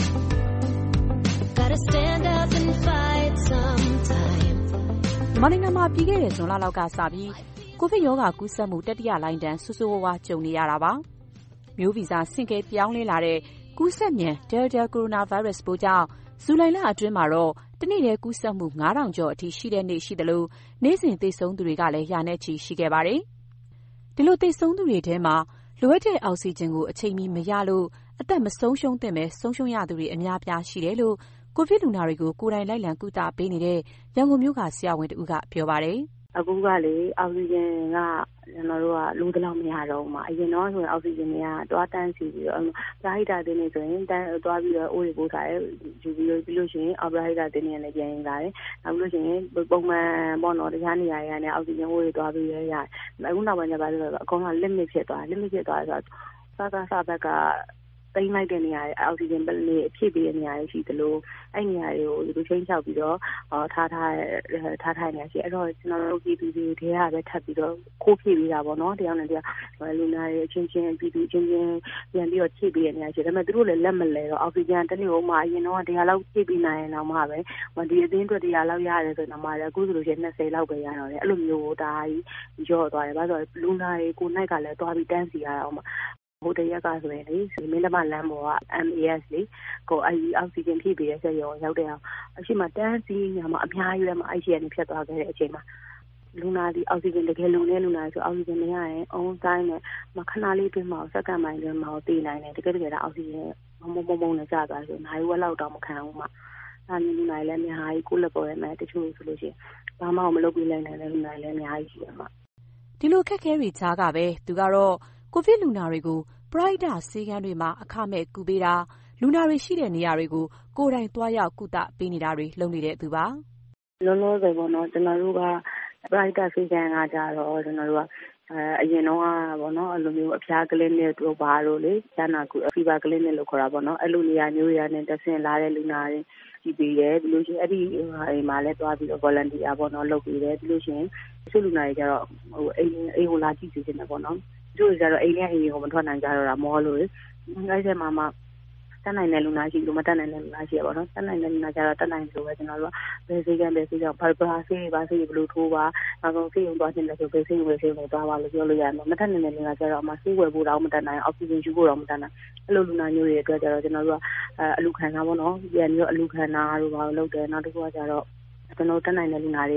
Gotta stand up and fight sometime မြန်မာနိုင်ငံမှာပြီးခဲ့တဲ့ဇွန်လလောက်ကစပြီးကိုဗစ်ရောဂါကူးစက်မှုတတိယလှိုင်းတန်းဆိုးဆိုးဝါးဝါးကြုံနေရတာပါမျိုးဗီဇဆင့်ကဲပြောင်းလဲလာတဲ့ကူးစက်မြန် Delta Coronavirus ပိုးကြောင့်ဇူလိုင်လအတွင်းမှာတော့တနေ့တည်းကူးစက်မှု 9000 ကျော်အထိရှိတဲ့နေ့ရှိသလိုနေ့စဉ်သေဆုံးသူတွေကလည်းရာနဲ့ချီရှိခဲ့ပါတယ်ဒီလိုသေဆုံးသူတွေထဲမှာလိုအပ်တဲ့အောက်ဆီဂျင်ကိုအချိန်မီမရလို့အသက်မဆုံးရှုံးသင့်ပဲဆုံးရှုံးရသူတွေအများအပြားရှိတယ်လို့ကိုဗစ်လူနာတွေကိုကိုယ်တိုင်လိုက်လံကုသပေးနေတဲ့ရန်ကုန်မြို့ကဆရာဝန်တဦးကပြောပါတယ်အခုကလေအောက်ဆီဂျင်ကကျွန်တော်တို့ကလိုတလောက်မရတော့ဘူးမှာအရင်တော့ဆိုရင်အောက်ဆီဂျင်တွေကတွားတန်းစီပြီးတော့ပရာဟိတတင်းနေဆိုရင်တန်းတွားပြီးတော့အိုးတွေပို့ထားတယ်ယူပြီးလို့ရှိရင်အောက်ပရာဟိတတင်းနေလည်းပြန်ရင်လာတယ်နောက်လို့ရှိရင်ပုံမှန်ပေါ့နော်တခြားနေရာတွေကနေအောက်ဆီဂျင်ဟိုးတွေတွားပြီးရတယ်အခုနောက်ပိုင်းကျပါဆိုတော့အကောင်က limit ဖြစ်သွားတယ်ဆိုတော့စဘက်ကသိမ်းလိုက်တဲ့နေရာတွေအောက်ဆီဂျင်ဘယ်လိုအဖြစ်ပေးတဲ့နေရာတွေရှိသလိုအဲ့နေရာတွေကိုဒီချိန်ချောက်ပြီးတော့ထားထိုင်နေရှိအဲ့တော့ကျွန်တော်တို့ပြည်သူတွေထဲကပဲထပ်ပြီးတော့ခိုးဖြည့်ပေးတာပေါ့နော်တယောက်နဲ့တယောက်လူနာတွေအချင်းချင်းပြည်သူချင်းချင်းပြန်ပြီးတော့ဖြည့်ပေးတဲ့နေရာရှိဒါပေမဲ့သူတို့လည်းလက်မလဲတော့အောက်ဆီဂျင်တစ်နေ့လုံးမှာအရင်တော့100လောက်ဖြည့်ပေးနိုင်ရင်တော့မှပဲဒီအသင်းအတွက်100လောက်ရတယ်ဆိုတော့မှလည်းအခုဆိုလို့ရှိရင်20လောက်ပဲရတော့တယ်အဲ့လိုမျိုးဒါကြီးရော့သွားတယ်ဘာလို့ဆိုလူနာတွေကိုနိုင်ကလည်းသွားပြီးတန်းစီရအောင်ဟိုတရက်ကဆိုရင်လေမင်းသမလမ်းပေါ်က MAS လေကိုအောက်ဆီဂျင်ဖြည့်ပေးတဲ့ဆက်ရောရောက်တဲ့အောင်အရှိမတန်းစီညမှာအများကြီးပဲမှာICUနဲ့ဖြတ်သွားခဲ့တဲ့အချိန်မှာလူနာဒီအောက်ဆီဂျင်တကယ်လုံနေလူနာဆိုအောက်ဆီဂျင်မရရင်အုံးတိုင်းနဲ့မခဏလေးတွင်းမှာစက္ကန့်ပိုင်းတွင်းမှာတည်နိုင်တယ်တကယ်တော့အောက်ဆီဂျင်မုံနဲ့ကျသွားဆိုနိုင်ဝက်လောက်တော့မခံဘူးမှာအဲ့ဒီလူနာလည်းအများကြီးကိုလက်ပေါ်ရဲ့မဲ့တချို့ဆိုလို့ရှိရင်ဘာမှမလုပ်ပြလိုက်နိုင်တဲ့လူနာလည်းအများကြီးရှိတယ်မှာဒီလိုခက်ခဲတွေကြားကပဲသူကတော့ကိုဗစ်လူနာတွေကိုပရိုက်တာဆေးကန်းတွေမှာအခမဲ့ကူပေးတာလူနာတွေရှိတဲ့နေရာတွေကိုကိုယ်တိုင်သွားရောက်ကုသပေးနေတာတွေလုပ်နေတဲ့သူပါလုံးလုံးဆိုပေါ့နော်ကျွန်တော်တို့ကပရိုက်တာဆေးကန်းကကြတော့ကျွန်တော်တို့ကအရင်တော့ပေါ့နော်အဲ့လိုမျိုးအဖျားကလင်းနဲ့တို့ပါလို့လေကျန်းနာကူဖီဗာကလင်းနဲ့လို့ခေါ်တာပေါ့နော်အဲ့လိုနေရာမျိုးတွေနဲ့တက်ဆင်လာတဲ့လူနာတွေကြည့်ပေးတယ်ပြီးလို့ရှိရင်အဲ့ဒီအိမ်မှာလည်းသွားပြီးတော့ volunteer ပေါ့နော်လုပ်ပေးတယ်ပြီးလို့ရှိရင်သူ့လူနာတွေကျတော့ဟိုအိမ်ဟိုလာကြည့်စီနေတယ်ပေါ့နော်သူတို့ကျတော့အိမ်နဲ့အိမ်ကိုမထွက်နိုင်ကြတော့တာမောလို့အဲ့ဒီမှာတတ်နိုင်တဲ့လူနာရှိလို့မတတ်နိုင်တဲ့လူနာရှိရပါတော့တတ်နိုင်တဲ့လူနာကျတော့တတ်နိုင်လို့ပဲကျွန်တော်တို့ကဘယ်ဆေးကံဘယ်ဆေးကြောင့်ဘာဆေးဘယ်လိုထိုးပါနောက်ဆုံးဆေးရုံသွားခြင်းလည်းဆိုဘယ်ဆေးကိုသွားပါလို့ပြောလို့ရတယ်မတတ်နိုင်တဲ့လူနာကျတော့အမဆေးဝယ်ဖို့တော့မတတ်နိုင်အောက်ဆီဂျင်ယူဖို့တော့မတတ်နိုင်အဲ့လိုလူနာမျိုးတွေအတွက်ကျတော့ကျွန်တော်တို့ကအလူခံတာပေါ့နော်ပြန်ပြီးတော့အလူခံတာတို့ဘာလို့လုပ်တယ်နောက်တစ်ခုကကျတော့ကျွန်တော်တတ်နိုင်တဲ့လူနာတွေက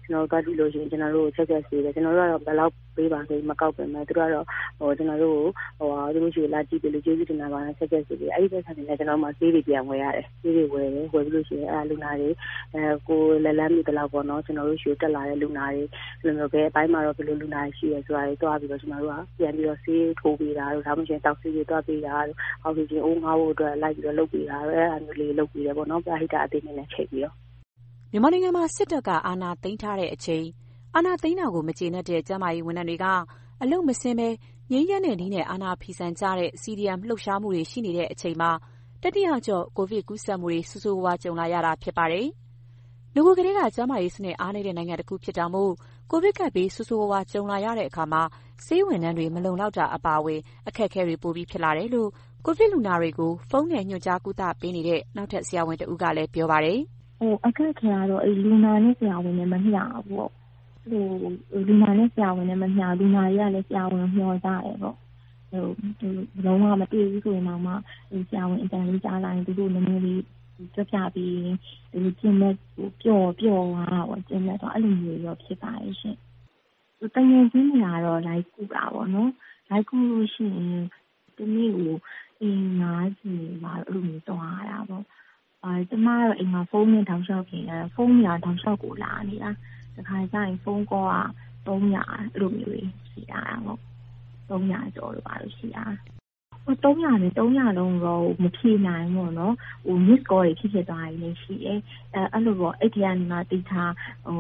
ကျွန်တော်တို့သွားကြည့်လို့ရှိရင်ကျွန်တော်တို့ချက်ချက်စီတယ်ကျွန်တော်တို့ကတော့ဘယ်လောက်ပေးပါဆိုမကောက်ပြင်မဲ့သူတို့ကတော့ကျွန်တော်တို့သူတို့ရှိလာကြည့်ပြီးလို့ကျေးဇူးတင်တာပါချက်ချက်စီတယ်အဲ့ဒီသက်ဆိုင်နေကျွန်တော်မှဆေးတွေပြန်ဝယ်ရတယ်ဆေးတွေဝယ်ပြီးလို့ရှိရင်လူနာတွေကိုလက်လန်းမိတလောက်ပေါ့နော်ကျွန်တော်တို့ရှိတက်လာတဲ့လူနာတွေလိုမျိုးပဲအပိုင်းမှာတော့ဘယ်လိုလူနာရှိရဲဆိုတာတွေတွားပြီးတော့ကျွန်တော်တို့ကပြန်ပြီးတော့ဆေးထိုးပေးတာတို့ဒါမှမဟုတ်တောက်ဆေးတွေတွားပေးတာတို့အောက်ဆီဂျင်အိုးငါးဖို့အတွက်လိုက်ပြီးတော့လုပ်ပေးတာတို့အဲ့ဒါမျိုးလေးလုပ်ပေးတယ်ပေါ့နော်ပရဟိတအသင်းနဲ့ချိန်ပြီးတော့မြန်မာနိုင်ငံမှာစစ်တပ်ကအာဏာသိမ်းထားတဲ့အချိန်အာဏာသိမ်းတာကိုမကျေနပ်တဲ့ကျန်းမာရေးဝန်ထမ်းတွေကအလုပ်မဆင်းဘဲငြိမ်းချမ်းတဲ့နည်းနဲ့အာဏာဖီဆန်ကြတဲ့ CDM လှုပ်ရှားမှုတွေရှိနေတဲ့အချိန်မှာတတိယကျော့ကိုဗစ်ကူးစက်မှုတွေဆိုးဆိုးဝါးကြုံလာရတာဖြစ်ပါတယ်။လူကိုယ်ကလေးကကျန်းမာရေးစနစ်အားနည်းတဲ့နိုင်ငံတစ်ခုဖြစ်တာမို့ကိုဗစ်ကပ်ဘေးဆိုးဆိုးဝါးကြုံလာရတဲ့အခါမှာဆေးဝန်ထမ်းတွေမလုံလောက်တာအပါအဝင်အခက်အခဲတွေပိုပြီးဖြစ်လာတယ်လို့ကိုဗစ်လူနာတွေကိုဖုန်းနဲ့ညွှန်ကြားကုသပေးနေတဲ့နောက်ထပ်ဆရာဝန်တဦးကလည်းပြောပါတယ်။အခက်အခဲကတော့လူနာနဲ့ဆရာဝန်နဲ့မမျှဘူးပေါ့။လူနာနဲ့ဆရာဝန်နဲ့မမျှလူနာတွေကလည်းဆရာဝန်မျှော်ကြတယ်ပေါ့လုံးဝမတွေ့ဘူးဆိုရင်တော့မှဆရာဝန်အတန်လေးကြားလိုက်သူတို့နည်းနည်းလေးကြပြပြီးကျင်းမဲ့ပျော့သွားပေါ့ကျင်းမဲ့တော့အဲ့လိုမျိုးရောဖြစ်ပါရဲ့ရှင်တကယ်ချင်းညာတော့လိုက်ကူတာပေါ့နော်လိုက်ကူလို့ရှိရင်ဒီနေ့ကိုအင်း90ပါအဲ့လိုမျိုးတွားတာပေါ့ကျမတော့အိမ်မှာဖုန်းနဲ့တောင်လျှောက်ပြင်ဖုန်းညာတောင်လျှောက်ကိုလာနေတာတခါကျရင်ဖုန်းကောက300အဲ့လိုမျိုးလေးရှိတာပေါ့300ကျော်လို့ပါလို့ရှိတာ300နဲ့300လုံးတော့မဖြေနိုင်ဘူးနော်miss call တွေဖြစ်သွားရင်လည်းရှိတယ်အဲ့လိုပေါ့အဲ့ဒီကနေမှတိထား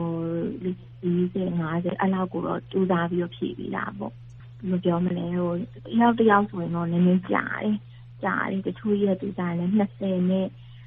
50အဲ့လောက်ကိုတော့ကြိုးစားပြီးတော့ဖြေပြီးတာပေါ့မပြောမလဲတယောက်ဆိုရင်တော့နည်းနည်းကြာတယ်တချို့ရဲ့သူတိုင်းလည်း20နဲ့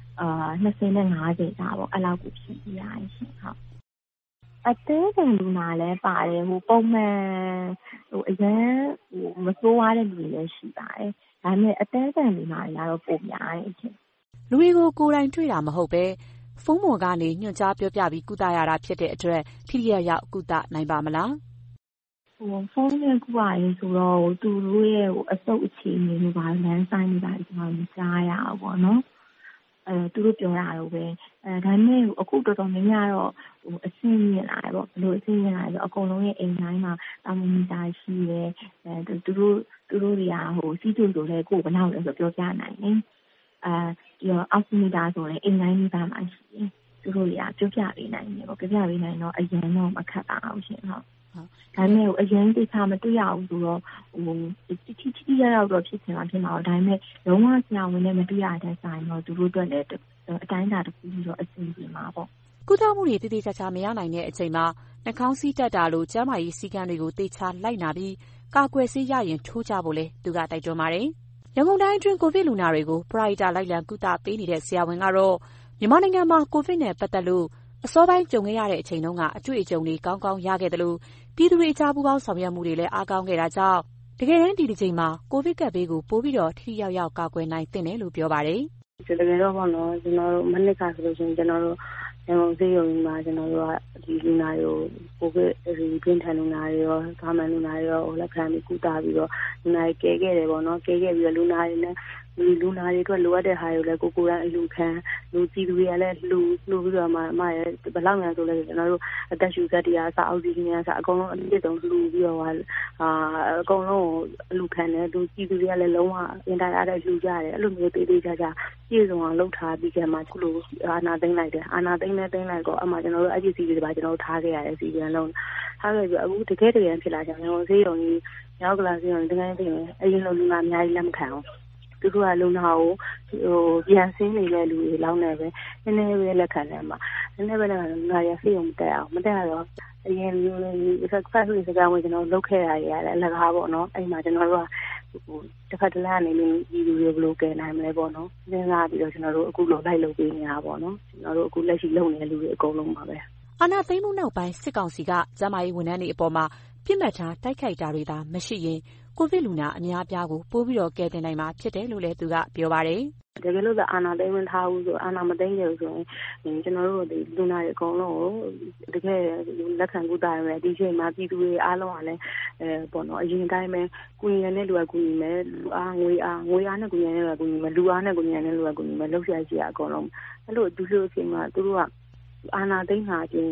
20နဲ့50တာပေါ့အဲ့လောက်ကိုဖြေပြီးရတယ်ရှင်ဟုတ်အသေးစိတ်လူနာလည်းပါတယ်ပုံမှန်အရင်မဆိုးရတဲ့လူတွေလည်းရှိပါတယ်ဒါပေမဲ့အသေးစိတ်လူနာတွေကတော့ပုံများတယ်ရှင်လူတွေကိုကိုယ်တိုင်တွေ့တာမဟုတ်ပဲဖုန်းပေါ်ကနေညွှန်ကြားပြောပြပြီးကုသရတာဖြစ်တဲ့အတွက်ထိထိရောက်ကုသနိုင်ပါမလားဖုန်းနဲ့ကုရရင်ဆိုတော့သူတို့ရဲ့အဆုတ်အခြေအနေတွေပါလမ်းဆိုင်နေတာကျွန်တော်မကြားရဘူးပေါ့နော်သူတို့ပြောတာတော့ပဲဒါပေမဲ့အခုတော်တော်များများတော့အဆင့်မြင့်လာတယ်ပေါ့ဘယ်လိုအဆင့်မြင့်လာလဲဆိုအကုန်လုံးရဲ့အိမ်တိုင်းမှာတာမီတာရှိတယ်သူတို့တွေကစီးကျူဆိုလဲကိုယ်ဘယ်လောက်လဲဆိုပြောပြနိုင်တယ်ဒီအောက်ဆီမီတာဆိုလဲအိမ်တိုင်းမှာမှာရှိတယ်သူတို့တွေကပြောပြပေးနိုင်တယ်ပေါ့ပြောပြပေးနိုင်တော့အရင်တော့မခက်ပါဘူးရှင်ဟုတ်ဒါပေမဲ့အရင်တိကျမတွေ့ရဘူးဆိုတော့တိရောက်တော့ဖြစ်နေတာဖြစ်မှာတော့ဒါပေမဲ့လုံးဝဆရာဝန်နဲ့မတွေ့ရတဲ့ဆိုင်တော့သူတို့အတွက်လည်းအတိုင်းအတာတစ်ခုပြီးတော့အဆင်ပြေမှာပေါ့ကုသမှုတွေတည်တည်ချာမရနိုင်တဲ့အချိန်မှာနှာခေါင်းစည်းတက်တာလိုကျန်းမာရေးစည်းကမ်းတွေကိုသေချာလိုက်နာပြီးကာကွယ်ဆေးရရင်ထိုးကြဖို့လဲသူကတိုက်တွန်းပါတယ်ရန်ကုန်တိုင်းအတွင်းကိုဗစ်လူနာတွေကိုပရိဒါလိုက်လံကုသပေးနေတဲ့ဆရာဝန်ကတော့မြန်မာနိုင်ငံမှာကိုဗစ်နဲ့ပတ်သက်လို့အစောပိုင်းကြုံခဲ့ရတဲ့အချိန်တုန်းကအတွေ့အကြုံတွေကောင်းကောင်းရခဲ့တယ်လို့ပြည်သူတွေကြားပူးပေါင်းဆောင်ရွက်မှုတွေလည်းအားကောင်းခဲ့တာကြောင့်တကယ်တမ်းဒီတစ်ချိန်မှာကိုဗစ်ကပ်ဘေးကိုပိုပြီးတော့ထိထိရောက်ရောက်ကာကွယ်နိုင်သင့်တယ်လို့ပြောပါတယ်တကယ်တော့ပေါ့နော်ကျွန်တော်တို့မနစ်ကဆိုလို့ရှိရင်ကျွန်တော်တို့ရန်ကုန်စေယုံမှာကျွန်တော်တို့ကဒီလူနာတွေကိုဗစ်ပြင်းထန်လူနာတွေရောကာမန်လူနာတွေရောလက်ခံပြီးကုသပြီးတော့လူနာတွေကဲခဲ့တယ်ပေါ့နော်ကဲခဲ့ပြီးတော့လူနာတွေနဲ့လူနာတွေအတွက်လိုအပ်တဲ့ဟာတွေကိုလည်းကိုယ်တိုင်အလူခံလူကြည့်သူတွေကလည်းလူပြီးတော့မှရဲ့ဘယ်လောက်များဆိုလဲကျွန်တော်တို့အသက်ရှူစက်တွေအစားအောက်ဆီဂျင်တွေအစားအကုန်လုံးအပြည့်စုံလူပြီးတော့အကုန်လုံးအလူခံတယ်လူကြည့်သူတွေကလည်းလုံးဝအင်တာရတဲ့လူကြတယ်အဲ့လိုမျိုးတေးသေးချာချာပြည့်စုံအောင်လုပ်ထားပြီးကြမှာခုလိုအာနာသိမ့်လိုက်တယ်အာနာသိမ့်လိုက်တော့အမှကျွန်တော်တို့အကြည့်စီတွေပါကျွန်တော်တို့ထားခဲ့ရတယ်စီပြန်လုံးထားခဲ့ပြီးအခုတကယ်ဖြစ်လာကြတယ်ဟိုဆေးရုံကြီးရောက်ကလာဆေးရုံတကယ်သိရင်အရင်လိုလူနာအများကြီးလက်မခံအောင်သူတို့ကလူနာကိုပြန်ဆင်းနေတဲ့လူတွေလောက်နေပဲနည်းနည်းပဲလက်ခံတယ်မှာနည်းနည်းပဲလက်ခံလူနာရဆေးရုံမတက်အောင်မတက်တော့အရင်ဆက်ပြီးစကားဝင်ကျွန်တော်လုပ်ခဲ့တာတွေရတယ်အလကားပေါ့နော်အဲ့မှာကျွန်တော်တို့ကတစ်ခါတလေအနေနဲ့ဒီလူတွေဘယ်လိုကယ်နိုင်မလဲပေါ့နော်စဉ်းစားပြီးတော့ကျွန်တော်တို့အခုလိုလိုက်လုပ်ပေးနေတာပေါ့နော်ကျွန်တော်တို့အခုလက်ရှိလုပ်နေတဲ့လူတွေအကုန်လုံးပါပဲအာဏာသိမ်းမှုနောက်ပိုင်းစစ်ကောင်စီကကျန်းမာရေးဝန်ထမ်းတွေအပေါ်မှာပြစ်မှတ်ထားတိုက်ခိုက်တာတွေသာမရှိရင်ကိုဗစ်လူနာအများအပြားကိုပိုးပြီးတော့ကယ်တင်နိုင်မှာဖြစ်တယ်လို့လည်းသူကပြောပါတယ်တကယ်လို့အာဏာသိမ်းမထားဘူးဆိုအာဏာမသိမ်းရဘူးဆိုရင်ကျွန်တော်တို့ဒီလူနာတွေအကုန်လုံးကိုတကယ်လက်ခံကုသရမယ်ဒီချိန်မှာပြည်သူတွေအားလုံးကလည်းပေါ့နော်အရင်တိုင်းပဲကုညီတဲ့လူကကုညီမယ်လူအားငွေအားနဲ့ကုညီတဲ့လူကကုညီမယ်လူအားနဲ့ကုညီတဲ့လူကကုညီမယ်လှုပ်ရှားကြည့်ရအကုန်လုံးအဲ့လိုဒီလိုအချိန်မှာသူတို့ကအာဏာသိမ်းတာချင်း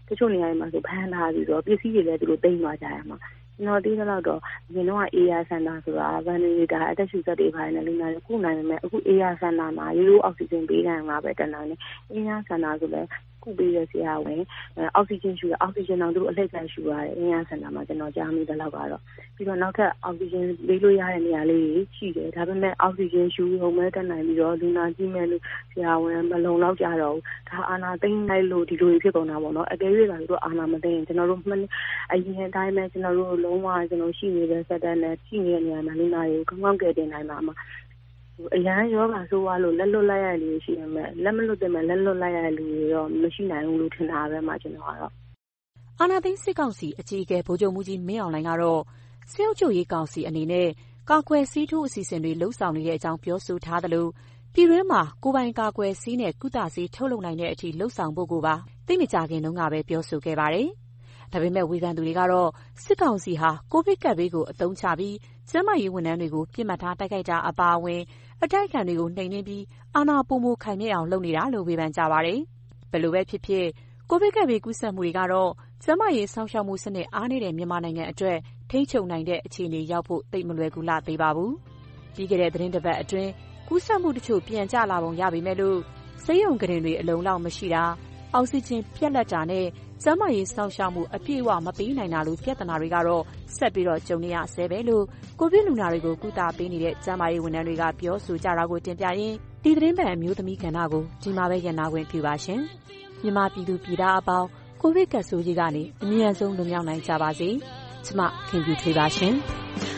တချို့နေရာတွေမှာဆိုဖမ်းထားပြီးတော့ပစ္စည်းတွေလည်းသူတို့သိမ်းသွားကြရမှာကျွန်တော်သိသလောက်တော့ဒီတော့AR Center ဆိုတာဗန်နီတာအသက်ရှူစက်တွေဖိုင်နဲ့လူနာတွေခုနိုင်မယ်အခု AR Center မှာရိုးရိုးအောက်ဆီဂျင်ပေးတယ်ငါပဲတန်းတယ် AR Center ဆိုလည်းခုပေးရဆရာဝန်အောက်ဆီဂျင်ရှူရအောက်ဆီဂျင်တော့သူတို့အလှည့်ကျရှူရတယ် AR Center မှာကျွန်တော်ကြားမိတဲ့လောက်ကတော့ပြီးတော့နောက်ထပ်အောက်ဆီဂျင်ပေးလို့ရတဲ့နေရာလေးတွေရှိတယ်ဒါပေမဲ့အောက်ဆီဂျင်ရှူရုံပဲတက်နိုင်ပြီးတော့လူနာကြီးမဲ့လို့ဆရာဝန်မလုံလောက်ကြတော့ဒါအာနာသိမ့်လိုက်လို့ဒီလိုဖြစ်ကုန်တာပေါ့နော်အကယ်၍သာတို့အာနာမသိရင်ကျွန်တော်တို့အရင်အတိုင်းပဲကျွန်တော်တို့လုံးဝကျွန်တော်ရှိနေတဲ့စက်တန်းနဲ့ရှိနေတဲ့နေရာမှာလူနာတွေကိုကောင်းကောင်းကယ်တင်နိုင်မှာအရန်ယောဂဆိုးသွားလို့လက်လွတ်လိုက်ရလို့ရှိရင်လက်မလွတ်တဲ့မှာလက်လွတ်လိုက်ရလို့ရောမရှိနိုင်ဘူးလို့ထင်တာပဲမှာကျွန်တော်ကတော့အာဏာသိမ်းစစ်ကောင်စီအကြီးအကဲဗိုလ်ချုပ်မှူးကြီးမင်းအောင်လှိုင်ကတော့စစ်အုပ်ချုပ်ရေးကောင်စီအနေနဲ့ကာကွယ်ဆေးထိုးအစီအစဉ်တွေလှုပ်ဆောင်နေတဲ့အကြောင်းပြောဆိုထားသလိုပြည်တွင်းမှာကိုယ်ပိုင်ကာကွယ်ဆေးနဲ့ကုသဆေးထုတ်လုပ်နိုင်တဲ့အထိလှုပ်ဆောင်ဖို့ကိုပါသိမကြခင်တုန်းကပဲပြောဆိုခဲ့ပါတယ်။ဒါပေမဲ့ဝေဖန်သူတွေကတော့စစ်ကောင်စီဟာကိုဗစ်ကပ်ဘေးကိုအသုံးချပြီးကျန်းမာရေးဝန်ထမ်းတွေကိုပြစ်မှတ်ထားတိုက်ခိုက်တာအပါအဝင်အတိုက်အခံတွေကိုနှိမ်နင်းပြီးအာဏာပိုမိုခိုင်မြဲအောင်လုပ်နေတာလို့ဝေဖန်ကြပါတယ်။ဘယ်လိုပဲဖြစ်ဖြစ်ကိုဗစ်ကပ်ဘေးကူးစက်မှုတွေကတော့ကျန်းမာရေးစောင့်ရှောက်မှုစနစ်အားနည်းတဲ့မြန်မာနိုင်ငံအတွက်ထိန်းချုပ်နိုင်တဲ့အခြေအနေရောက်ဖို့သိပ်မလွယ်ကူလှသေးပါဘူး။ပြီးခဲ့တဲ့သတင်းတစ်ပတ်အတွင်းကူးစက်မှုတချို့ပြန်ကျလာပုံရပေမဲ့လို့ဆေးရုံကုတင်တွေအလုံလောက်မရှိတာအောက်ဆီဂျင်ပြတ်လတ်တာနဲ့ကျန်းမာရေးစောင့်ရှောက်မှုအပြည့်အဝမပေးနိုင်တာလိုပြဿနာတွေကတော့ဆက်ပြီးတော့ကြုံနေရဆဲပဲလို့ကိုဗစ်လူနာတွေကိုကုသပေးနေတဲ့ကျန်းမာရေးဝန်ထမ်းတွေကပြောဆိုကြတာကိုတင်ပြရင်းဒီသတင်းပတ်အမျိုးသမီးကဏ္ဍကိုဒီမှာပဲရနာခွင့်ပြုပါရှင်။မြန်မာပြည်သူပြည်သားအပေါင်းကိုဗစ်ကပ်ဆိုးကြီးကနေအမြန်ဆုံးလွတ်မြောက်နိုင်ကြပါစေ။ကျမခင်ဗျူထွေးပါရှင်။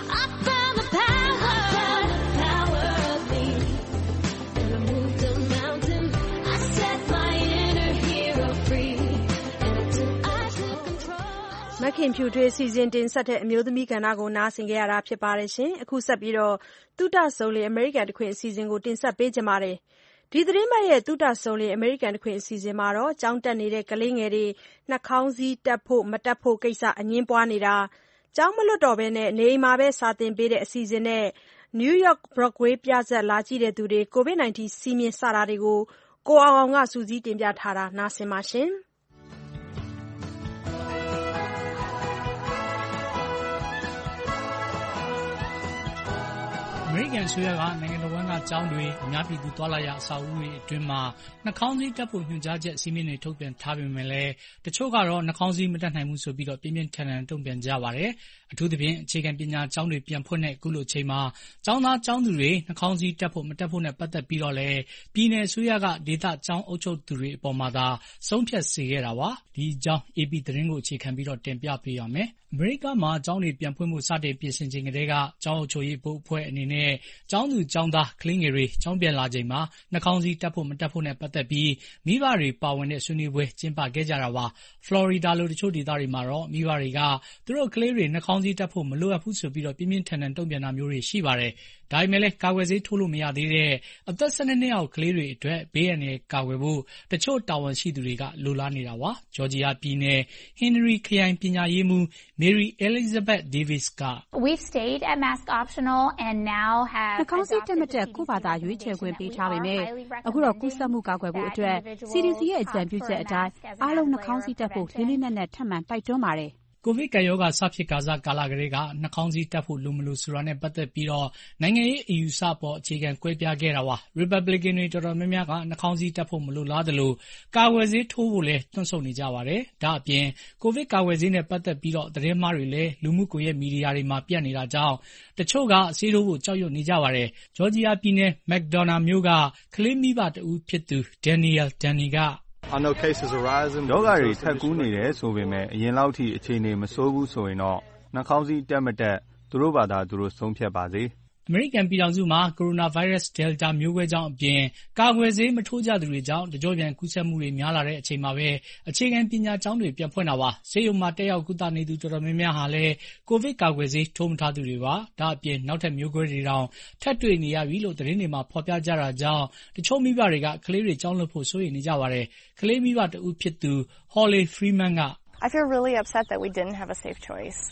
မခင်ဖြူထွေးစီစဉ်တင်ဆက်တဲ့အမျိုးသမီးကဏ္ဍကိုနားဆင်ကြရတာဖြစ်ပါတယ်ရှင်။အခုဆက်ပြီးတော့သုတစုံလင်အမေရိကန်တခွင်အစီအစဉ်ကိုတင်ဆက်ပေးကြပါမယ်။ဒီသတင်းပတ်ရဲ့သုတစုံလင်အမေရိကန်တခွင်အစီအစဉ်မှာတော့ကျောင်းတက်နေတဲ့ကလေးငယ်တွေနှာခေါင်းစည်းတက်ဖို့မတက်ဖို့ကိစ္စအငြင်းပွားနေတာကျောင်းမလွတ်တော့ဘဲနေအိမ်မှာပဲစာသင်ပေးတဲ့အစီအစဉ်နဲ့ New York Broadway ပြဇာတ်လာကြည့်တဲ့သူတွေ COVID-19 စည်းမျဉ်းစတာတွေကိုကိုအောင်ကစူးစီးတင်ပြထားတာနားဆင်ပါရှင်။အမေရိကန်အစိုးရကနိုင်ငံတော်ဝန်ကကျောင်းတွေအများပြည်သူသွားလာရအဆောက်အဦတွေအတွင်းမှာနှာခေါင်းစည်းတပ်ဖို့ညွှန်ကြားချက်စီမင်းတွေထုတ်ပြန်ထားပေမဲ့လည်းတချို့ကတော့နှာခေါင်းစည်းမတပ်နိုင်ဘူးဆိုပြီးတော့ပြင်းပြင်းထန်ထန်တုံ့ပြန်ကြပါတယ်။အထူးသဖြင့်အခြေခံပညာကျောင်းတွေပြန်ဖွင့်တဲ့အခုလိုအချိန်မှာကျောင်းသားကျောင်းသူတွေနှာခေါင်းစည်းတပ်ဖို့မတပ်ဖို့နဲ့ပတ်သက်ပြီးတော့လည်းပြည်내အစိုးရကဒေသကျောင်းအုပ်ချုပ်သူတွေအပေါ်မှာသာဆုံးဖြတ်စေခဲ့တာပါ။ဒီအကြောင်း AP သတင်းကိုအခြေခံပြီးတော့တင်ပြပေးရမယ်။အမေရိကမှာကျောင်းတွေပြန်ဖွင့်ဖို့စတင်ပြင်ဆင်ချိန်ကတည်းကကျောင်းအုပ်ချုပ်ရေးဘုတ်အဖွဲ့အနေနဲ့ကျောင်းသူကျောင်းသားကလေးငယ်တွေကျောင်းပြန်လာချိန်မှာနှာခေါင်းစည်းတပ်ဖို့မတပ်ဖို့နဲ့ပတ်သက်ပြီးမိဘတွေပါဝင်တဲ့ဆွေးနွေးပွဲကျင်းပခဲ့ကြတာပါ။ ဖလော်ရီဒါလိုတချို့ဒေသတွေမှာတော့မိဘတွေကသူတို့ကလေးတွေနှာခေါင်းစည်းတပ်ဖို့မလိုအပ်ဘူးဆိုပြီးတော့ပြင်းပြင်းထန်ထန်တုံ့ပြန်တာမျိုးတွေရှိပါတယ်။ဒါပေမဲ့လည်းကာကွယ်ဆေးထိုးလို့မရသေးတဲ့အသက်12နှစ်အောက်ကလေးတွေအတွက်ဘေးအန္တရာယ်ကာကွယ်ဖို့တချို့တာဝန်ရှိသူတွေကလိုလားနေတာပါ။ဂျော်ဂျီယာပြည်နယ်ဟင်နရီခရိုင်ပညာရေးမှူး Mary Elizabeth Davis က We've stayed at mask optional and now have နှာခေါင်းစည်းတပ်မတပ်ကိုယ့်ဘာသာရွေးချယ်ခွင့်ပေးထားပေမဲ့အခုတော့ကူးစက်မှုကာကွယ်ဖို့အတွက် CDC ရဲ့အကြံပြုချက်အတိုင်းအားလုံးနှာခေါင်းစည်းတပ်ဖို့လေးလေးနက်နက်ထပ်မံတိုက်တွန်းပါတယ်။ကိုဗစ်ကပ်ရောဂါစဖြစ်ကာစကာလကလေးကနှာခေါင်းစည်းတပ်ဖို့လိုမလို့ဆိုတာနဲ့ပတ်သက်ပြီးတော့နိုင်ငံရေးအယူဆပေါ်အခြေခံကွဲပြားခဲ့တာပါ။ Republican တွေတော်တော်များများကနှာခေါင်းစည်းတပ်ဖို့မလိုလားသလိုကာကွယ်ဆေးထိုးဖို့လည်းတွန့်ဆုတ်နေကြပါတယ်။ဒါအပြင်ကိုဗစ်ကာကွယ်ဆေးနဲ့ပတ်သက်ပြီးတော့သတင်းမှားတွေလည်းလူမှုကွန်ရက်မီဒီယာတွေမှာပြန့်နေတာကြောင့်တချို့ကဆေးထိုးဖို့ကြောက်ရွံ့နေကြပါတယ်။ဂျော်ဂျီယာပြည်နယ်မက်ဒေါနာမြို့ကကလေးမိဘတဦးဖြစ်သူ Daniel Danny ကရောဂါတွေထပ်ကူးနေတယ်ဆိုပေမဲ့အရင်လောက်ထိအခြေအနေမဆိုးဘူးဆိုရင်တော့နှာခေါင်းစည်းတက်မတက်သူတို့ဘာသာသူတို့ဆုံးဖြတ်ပါစေ။အမေရိကန်ပြည်ထောင်စုမှာကိုရိုနာဗိုင်းရပ်စ် Delta မျိုးကွဲကြောင့်အပြင်ကာကွယ်ဆေးမထိုးကြသူတွေကြောင့်တကျော့ပြန်ကူးစက်မှုတွေများလာတဲ့အချိန်မှာပဲအခြေခံပညာကျောင်းတွေပြန်ဖွင့်တာပါ။ဆေးရုံမှာတက်ရောက်ကုသနေသူတော်တော်များများဟာလည်းကိုဗစ်ကာကွယ်ဆေးထိုးမထားသူတွေပါ။ဒါအပြင်နောက်ထပ်မျိုးကွဲတွေတောင်ထပ်တွေ့နေရပြီလို့သတင်းတွေမှာဖော်ပြကြတာကြောင့်တချို့မိဘတွေကကလေးတွေကျောင်းလွှတ်ဖို့စိုးရိမ်နေကြပါတယ်။ကလေးမိဘတဦးဖြစ်သူ Holly Freeman က I feel really upset that we didn't have a safe choice.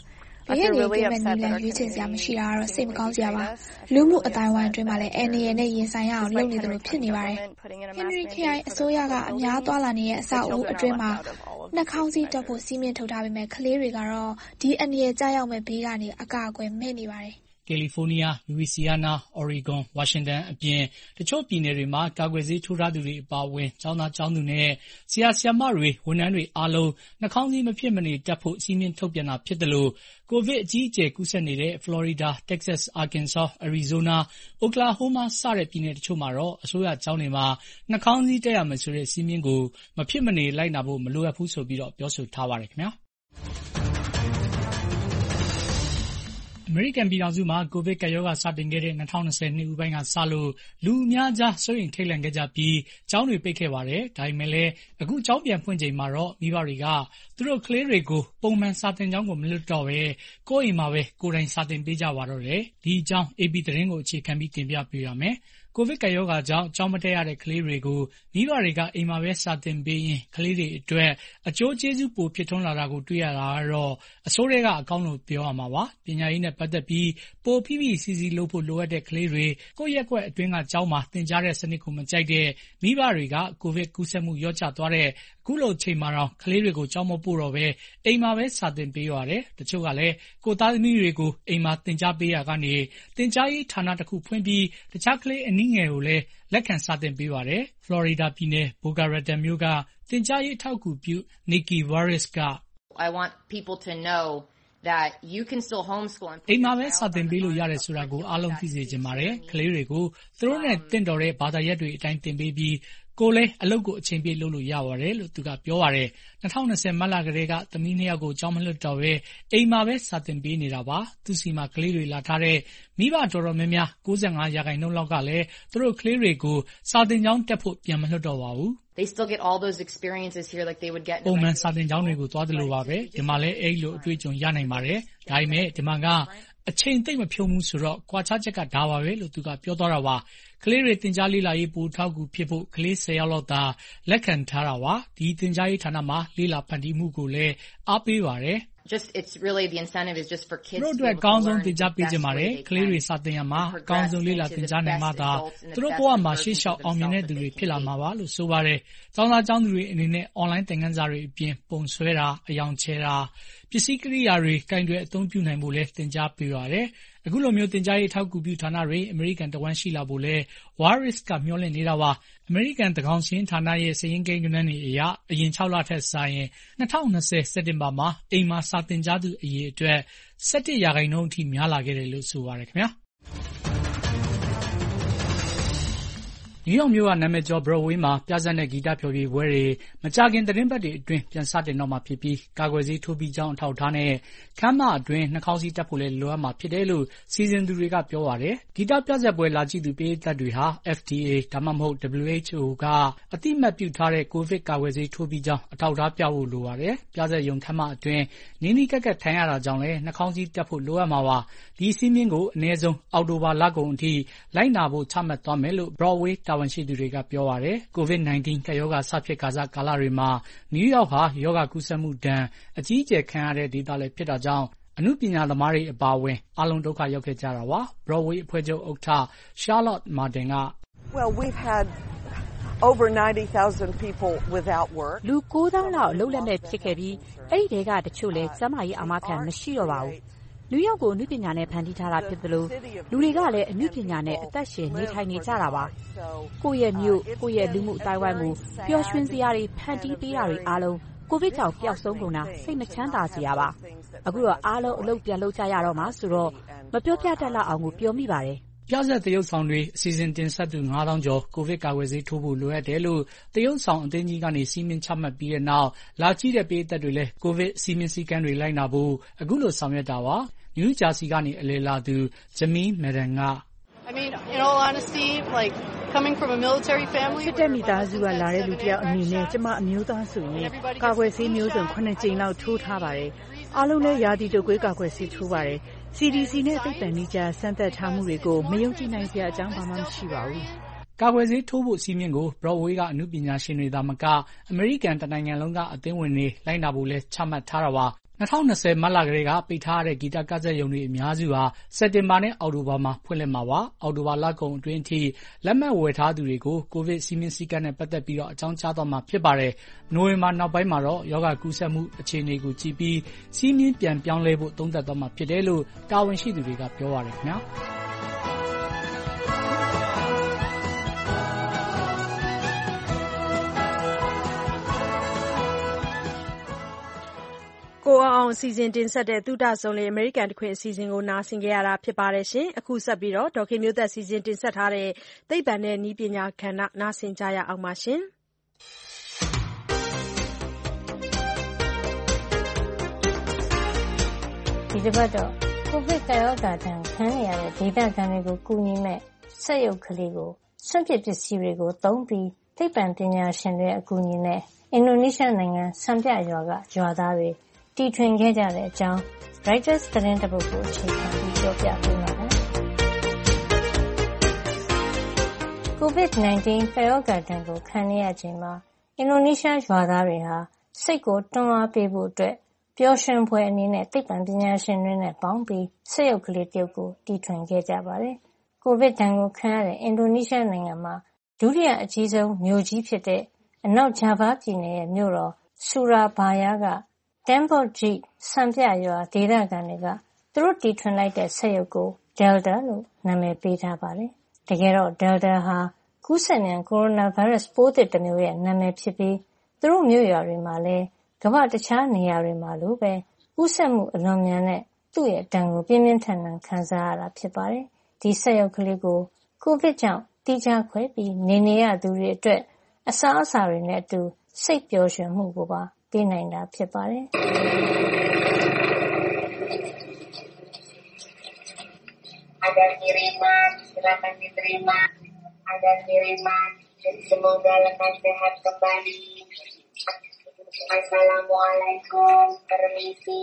ဘေးကနေကင်းမဲ့နည်းလမ်းရွေးချယ်စရာမရှိတာကတော့စိတ်မကောင်းစရာပါ။လူမှုအတိုင်းအဝိုင်းအတွင်းမှာလည်းအန္တရာယ်နဲ့ရင်ဆိုင်ရအောင်လုပ်နေတယ်လို့ဖြစ်နေပါတယ်။ဟင်နရီခရိုင်အစိုးရကအများသွားလာနေတဲ့အဆောက်အဦအတွင်းမှာနှာခေါင်းစည်းတပ်ဖို့စီမံထုတ်ထားပေမဲ့ကလေးတွေကတော့ဒီအန္တရာယ်ကြောက်ရောက်မဲ့ဘေးကနေအကာအကွယ်မဲ့နေပါတယ်။ကယ်လီဖိုးနီးယား၊လူဝီစီယားနား၊အော်ရီဂွန်၊ဝါရှင်တန်အပြင်တချို့ပြည်နယ်တွေမှာကာကွယ်ဆေးထိုးထားသူတွေအပါအဝင်ကျောင်းသားကျောင်းသူနဲ့ဆရာဆရာမတွေဝန်ထမ်းတွေအားလုံးနှာခေါင်းစည်းမဖြစ်မနေတပ်ဖို့စည်းမျဉ်းထုတ်ပြန်တာဖြစ်သလိုကိုဗစ်အကြီးအကျယ်ကူးစက်နေတဲ့ဖလော်ရီဒါ၊တက်ဆက်စ်၊အာကင်ဆော၊အရီဇိုးနား၊အိုကလာဟိုးမားစတဲ့ပြည်နယ်တချို့မှာတော့အစိုးရကျောင်းတွေမှာနှာခေါင်းစည်းတပ်ရမယ်ဆိုတဲ့စည်းမျဉ်းကိုမဖြစ်မနေလိုက်နာဖို့မလိုအပ်ဘူးဆိုပြီးပြောဆိုထားပါတယ်ခင်ဗျာ။အမေရိကန်ပြည်ထောင်စုမှာကိုဗစ်ကပ်ရောဂါစတင်ခဲ့တဲ့2020နှစ်ဦးပိုင်းကစလို့လူအများကြားစိုးရိမ်ထိတ်လန့်ခဲ့ကြပြီးကျောင်းတွေပိတ်ခဲ့ပါတယ်။ဒါပေမဲ့လည်းအခုကျောင်းပြန်ဖွင့်ချိန်မှာတော့မိဘတွေကသူတို့ကလေးတွေကိုပုံမှန်စာသင်ကျောင်းကိုမလွှတ်တော့ဘဲကိုယ့်အိမ်မှာပဲကိုယ်တိုင်စာသင်ပေးကြပါတော့တယ်။ဒီအကြောင်း AP သတင်းကိုအခြေခံပြီးတင်ပြပေးရမယ်။ကိုဗစ်ကပ်ရောဂါကြောင့်ကျောင်းမတက်ရတဲ့ကလေးတွေကိုမိဘတွေကအိမ်မှာပဲစာသင်ပေးရင်းကလေးတွေအတွက်အကျိုးကျေးဇူးပိုဖြစ်ထွန်းလာတာကိုတွေ့ရတာကတော့အစိုးရကအကောင်းလို့ပြောရမှာပါ။ပညာရေးနဲ့ပတ်သက်ပြီးပိုဖိဖိစီစီလုပ်ဖို့လိုအပ်တဲ့ကလေးတွေကိုယ့်ရပ်ကွက်အတွင်းကကျောင်းမှာသင်ကြားတဲ့စနစ်ကိုမကြိုက်တဲ့မိဘတွေကကိုဗစ်ကူးစက်မှုလျော့ကျသွားတဲ့အခုလိုချိန်မှာတော့ကလေးတွေကိုကျောင်းမပို့တော့ဘဲအိမ်မှာပဲစာသင်ပေးရတယ်။တချို့ကလည်းကိုယ့်သားသမီးတွေကိုအိမ်မှာသင်ကြားပေးရာကနေသင်ကြားရေးဌာနတစ်ခုဖွင့်ပြီးတခြားကလေးအနည်းငယ်ကိုလည်းလက်ခံစာသင်ပေးပါတယ်။ဖလော်ရီဒါပြည်နယ်၊ဘိုဂါရက်တန်မြို့ကသင်ကြားရေးအထောက်အကူပြု Nikki Warris က I want people to know that you can still homeschool and အိမ်မှာပဲစာသင်ပေးလို့ရတယ်ဆိုတာကိုအားလုံးသိစေချင်ပါတယ်။ကလေးတွေကိုသူတို့နဲ့သင့်တော်တဲ့ဘာသာရပ်တွေအတိုင်းသင်ပေးပြီးကိုယ်လည်းအလုပ်ကိုအချိန်ပြည့်လုပ်လို့ရပါတယ်လို့သူကပြောပါတယ်။2020မတ်လကတည်းကသမီး2ယောက်ကိုကျောင်းမလွှတ်တော့ဘဲအိမ်မှာပဲစာသင်ပေးနေတာပါ။သူစီမှာကလေးတွေလာထားတဲ့မိဘတော်တော်များများ95%လောက်ကလည်းသူတို့ကလေးတွေကိုစာသင်ကျောင်းတက်ဖို့ပြန်မလွှတ်တော့ပါဘူး။ They still get all those experiences here like they would get ပုံမှန်စာသင်ကျောင်းတွေကိုသွားသလိုပါပဲ။ဒီမှာလည်းအဲ့လိုအတွေ့အကြုံရနိုင်ပါတယ်။ဒါပေမဲ့ဒီမှာကအချိန်သိပ်မဖြုံးဘူးဆိုတော့ကွာခြားချက်ကဒါပါပဲလို့သူကပြောသွားတာပါ။ကလေးတွေသင်ကြားလေ့လာရေးပိုထောက်ကူဖြစ်ဖို့ကလေး10ယောက်လောက်သာလက်ခံထားတာပါ။ဒီသင်ကြားရေးဌာနမှာလေ့လာဖန်တီးမှုကိုလည်းအားပေးပါတယ်။ it's really the incentive is just for kids တို့အတွက်ကောင်းဆုံးသင်ကြားပေးခြင်းပါတယ်ကလေးတွေစာသင်ရမှာအကောင်းဆုံးလေ့လာသင်ကြားနိုင်မှသာသူတို့ဘဝမှာရှေ့လျှောက်အောင်မြင်တဲ့သူတွေဖြစ်လာမှာပါလို့ဆိုပါတယ်ကျောင်းသားကျောင်းသူတွေအနေနဲ့ online သင်ခန်းစာတွေအပြင်ပုံဆွဲတာအယောင်ချဲတာပစ္စည်းကိရိယာတွေကင်တွယ်အသုံးပြုနိုင်ဖို့လည်းသင်ကြားပေးပါတယ်အခုလိုမျိုးသင်ကြားရေးအထောက်အကူပြုဌာနတွေအမေရိကန်တဝန်းရှိလာဖို့လဲ Warris ကမျှော်လင့်နေတာပါအမေရိကန်သန်းခေါင်စာရင်းဌာနရဲ့စာရင်းကိန်းဂဏန်းတွေအရအရင်6လထက်စာရင်2020စက်တင်ဘာမှာအိမ်မှာစာသင်ကြားသူအရေအတွက်17%အထိများလာခဲ့တယ်လို့ဆိုပါတယ်ခင်ဗျာနယူးယောက်မြို့ကနာမည်ကျော် Broadway မှာပြဇာတ်နဲ့ဂီတဖျော်ဖြေပွဲတွေမကြာခင်သီတင်းပတ်တွေအတွင်းပြန်စတင်တော့မှာဖြစ်ပြီးကာကွယ်ဆေးထိုးပြီးကြောင်းအထောက်အထားနဲ့ခန်းမအတွင်းနှာခေါင်းစည်းတပ်ဖို့လည်းလိုအပ်မှာဖြစ်တယ်လို့စီစဉ်သူတွေကပြောပါတယ်။ဂီတပြဇာတ်ပွဲလာကြည့်သူပရိသတ်တွေဟာ FDA ဒါမှမဟုတ် WHO ကအသိအမှတ်ပြုထားတဲ့ကိုဗစ်ကာကွယ်ဆေးထိုးပြီးကြောင်းအထောက်အထားပြဖို့လိုပါတယ်။ပြဇာတ်ရုံခန်းမအတွင်းနီးနီးကပ်ကပ်ထိုင်ရတာကြောင့်လည်းနှာခေါင်းစည်းတပ်ဖို့လိုအပ်မှာပါ။ဒီစည်းမျဉ်းကိုအနည်းဆုံးအောက်တိုဘာလကုန်အထိလိုက်နာဖို့ချမှတ်သွားမယ်လို့ Broadway တာဝန်ရှိသူတွေကပြောပါတယ်။ COVID-19 ကပ်ရောဂါစဖြစ်ကာစကာလတွေမှာနယူးယောက်ဟာရောဂါကူးစက်မှုဒဏ်အကြီးအကျယ်ခံရတဲ့ဒေသလည်းဖြစ်တာကြောင့်အနုပညာသမားတွေအပါအဝင်အားလုံးဒုက္ခရောက်ခဲ့ကြတာပါ။ Broadway အဖွဲ့ချုပ်ဥက္ကဋ္ဌ Charlotte Martin က Well, we've had over 90,000 people without work. လူ 9,000 လောက်အလုပ်လက်မဲ့ဖြစ်ခဲ့ပြီးအဲ့ဒီထဲကတချို့လည်းကျန်းမာရေးအာမခံမရှိတော့ပါဘူး။နယူးယောက်ကိုအနုပညာနဲ့ဖန်တီးထားတာဖြစ်သလိုလူတွေကလည်းအနုပညာနဲ့အသက်ရှင်နေထိုင်နေကြတာပါကိုယ့်ရဲ့မြို့ကိုယ့်ရဲ့လူမှုအတိုင်းအဝိုင်းကိုပျော်ရွှင်စရာတွေဖန်တီးပေးတာတွေအားလုံးကိုဗစ်ကြောင့်ပျောက်ဆုံးကုန်တာစိတ်မချမ်းသာစရာပါအခုတော့အားလုံးအလုပ်ပြန်လုပ်ကြရတော့မှာဆိုတော့မပြောပြတတ်လောက်အောင်ကိုပြောမိပါတယ်ပြဇာတ်သရုပ်ဆောင်တွေအစီအစဉ်တင်ဆက်သူ9000ကျော်ကိုဗစ်ကာကွယ်ဆေးထိုးဖို့လိုအပ်တယ်လို့သရုပ်ဆောင်အသင်းကြီးကနေစီမင်းချမှတ်ပြီးတဲ့နောက်လာကြည့်တဲ့ပြည်သက်တွေလည်းကိုဗစ်စီမင်းစည်းကမ်းတွေလိုက်နာဖို့အခုလိုဆောင်ရွက်တာပါနယူးဂျာစီကနေအလယ်လာသူဂျမီးမယ်ဒန်က I mean, in all honesty, like coming from a military family စစ်တပ်မိသားစုကလာတဲ့လူတယောက်အနေနဲ့ကျမအမျိုးသားဆိုရင်ကာကွယ်ဆေးမျိုးစုံ9ကြိမ်လောက်ထိုးထားပါတယ်အားလုံးလည်းရာသီတုပ်ကွေးကာကွယ်ဆေးထိုးပါတယ် CDC နဲ့သိပ္ပံနည်းကျစမ်းသပ်ထားမှုတွေကိုမယုံကြည်နိုင်စရာအကြောင်းဘာမှမရှိပါဘူးကာကွယ်ဆေးထိုးဖို့စီမင်းကို Broadway ကအမှုပညာရှင်တွေသာမကအမေရိကန်တနိုင်ငံလုံးကအသင်းဝင်တွေလိုက်နာဖို့လဲချမှတ်ထားတာပါ 2020 မတ်လကတည်းကပိတ်ထားတဲ့ဂီတကတ်ဆက်ရုံတွေအများစုဟာစက်တင်ဘာနဲ့အောက်တိုဘာမှာဖွင့်လှစ်မှာပါ။အောက်တိုဘာလကုန်အတွင်းအထိလက်မှတ်ဝယ်ထားသူတွေကိုကိုဗစ်စည်းမျဉ်းစည်းကမ်းနဲ့ပတ်သက်ပြီးအကြောင်းကြားသွားမှာဖြစ်ပါတယ်။နိုဝင်ဘာနောက်ပိုင်းမှာတော့ရောဂါကူးစက်မှုအခြေအနေကိုကြည့်ပြီးစည်းမျဉ်းပြန်ပြောင်းလဲဖို့သုံးသပ်သွားမှာဖြစ်တယ်လို့တာဝန်ရှိသူတွေကပြောပါတယ်ခင်ဗျာ။ကိုအောင်အစီအစဉ်တင်ဆက်တဲ့သုဒဆုံးလေးအမေရိကန်တခွင်အစီအစဉ်ကိုနားဆင်ကြရတာဖြစ်ပါတယ်ရှင်။အခုဆက်ပြီးတော့ဒေါ်ခင်မျိုးသက်အစီအစဉ်တင်ဆက်ထားတဲ့သိပ္ပံနဲ့နည်းပညာကဏ္ဍနားဆင်ကြရအောင်ပါရှင်။ဒီတစ်ပတ်တော့ကိုဗစ်ကရောဂါဒဏ်ခံနေရတဲ့ဒေသခံတွေကိုကူညီမဲ့စက်ရုပ်ကလေးကိုစွန့်ပစ်ပစ္စည်းတွေကိုသုံးပြီးသိပ္ပံပညာရှင်တွေအကူအညီနဲ့အင်ဒိုနီးရှားနိုင်ငံစံပြရွာကရွာသားတွေတီထွင်ခဲ့ကြတဲ့အကြောင်း Reuters သတင်းတစ်ပုဒ်ကိုအခြေခံပြီးပြောပြပေးမှာပါ။ COVID-19 ကရောဂါဒဏ်ကိုခံနေရချိန်မှာအင်ဒိုနီးရှားရွာသားတွေဟာစိတ်ကိုတွန်းအားပေးဖို့အတွက်ပျော်ရွှင်ဖွယ်အနေနဲ့သိပ္ပံပညာရှင်တွေနဲ့ပေါင်းပြီးစက်ရုပ်ကလေးတစ်ရုပ်ကိုတီထွင်ခဲ့ကြပါတယ်။ ကိုဗစ်ဒဏ်ကိုခံရတဲ့အင်ဒိုနီးရှားနိုင်ငံမှာဒုတိယအကြီးဆုံးမြို့ကြီးဖြစ်တဲ့အနောက်ဂျာဗားပြည်နယ်ရဲ့မြို့တော်ဆူရာဘာယာကTembok စံပြရွာဒေသခံတွေကသူတို့တီထွင်လိုက်တဲ့စက်ရုပ်ကို Delta လို့နာမည်ပေးထားပါတယ်။တကယ်တော့ Delta ဟာကူးစက်မြန်ကိုရိုနာဗိုင်းရပ်စ်ပိုးသစ်တစ်မျိုးရဲ့နာမည်ဖြစ်ပြီးသူတို့မြို့ရွာတွေမှာလည်းကမ္ဘာတခြားနေရာတွေမှာလိုပဲကူးစက်မှုအလွန်မြန်တဲ့သူ့ရဲ့ဒဏ်ကိုပြင်းပြင်းထန်ထန်ခံစားရတာဖြစ်ပါတယ်။ဒီစက်ရုပ်ကလေးကိုကိုဗစ်ကြောင့်တိကျခွဲပြီးနေရသူတွေအတွက်အစားအစာတွေနဲ့အတူစိတ်ပျော်ရွှင်မှုကိုပါပေးနိုင်တာဖြစ်ပါတယ်။ Ada kiriman, silakan diterima. Ada kiriman, semoga lekas sehat kembali. Assalamualaikum, permisi.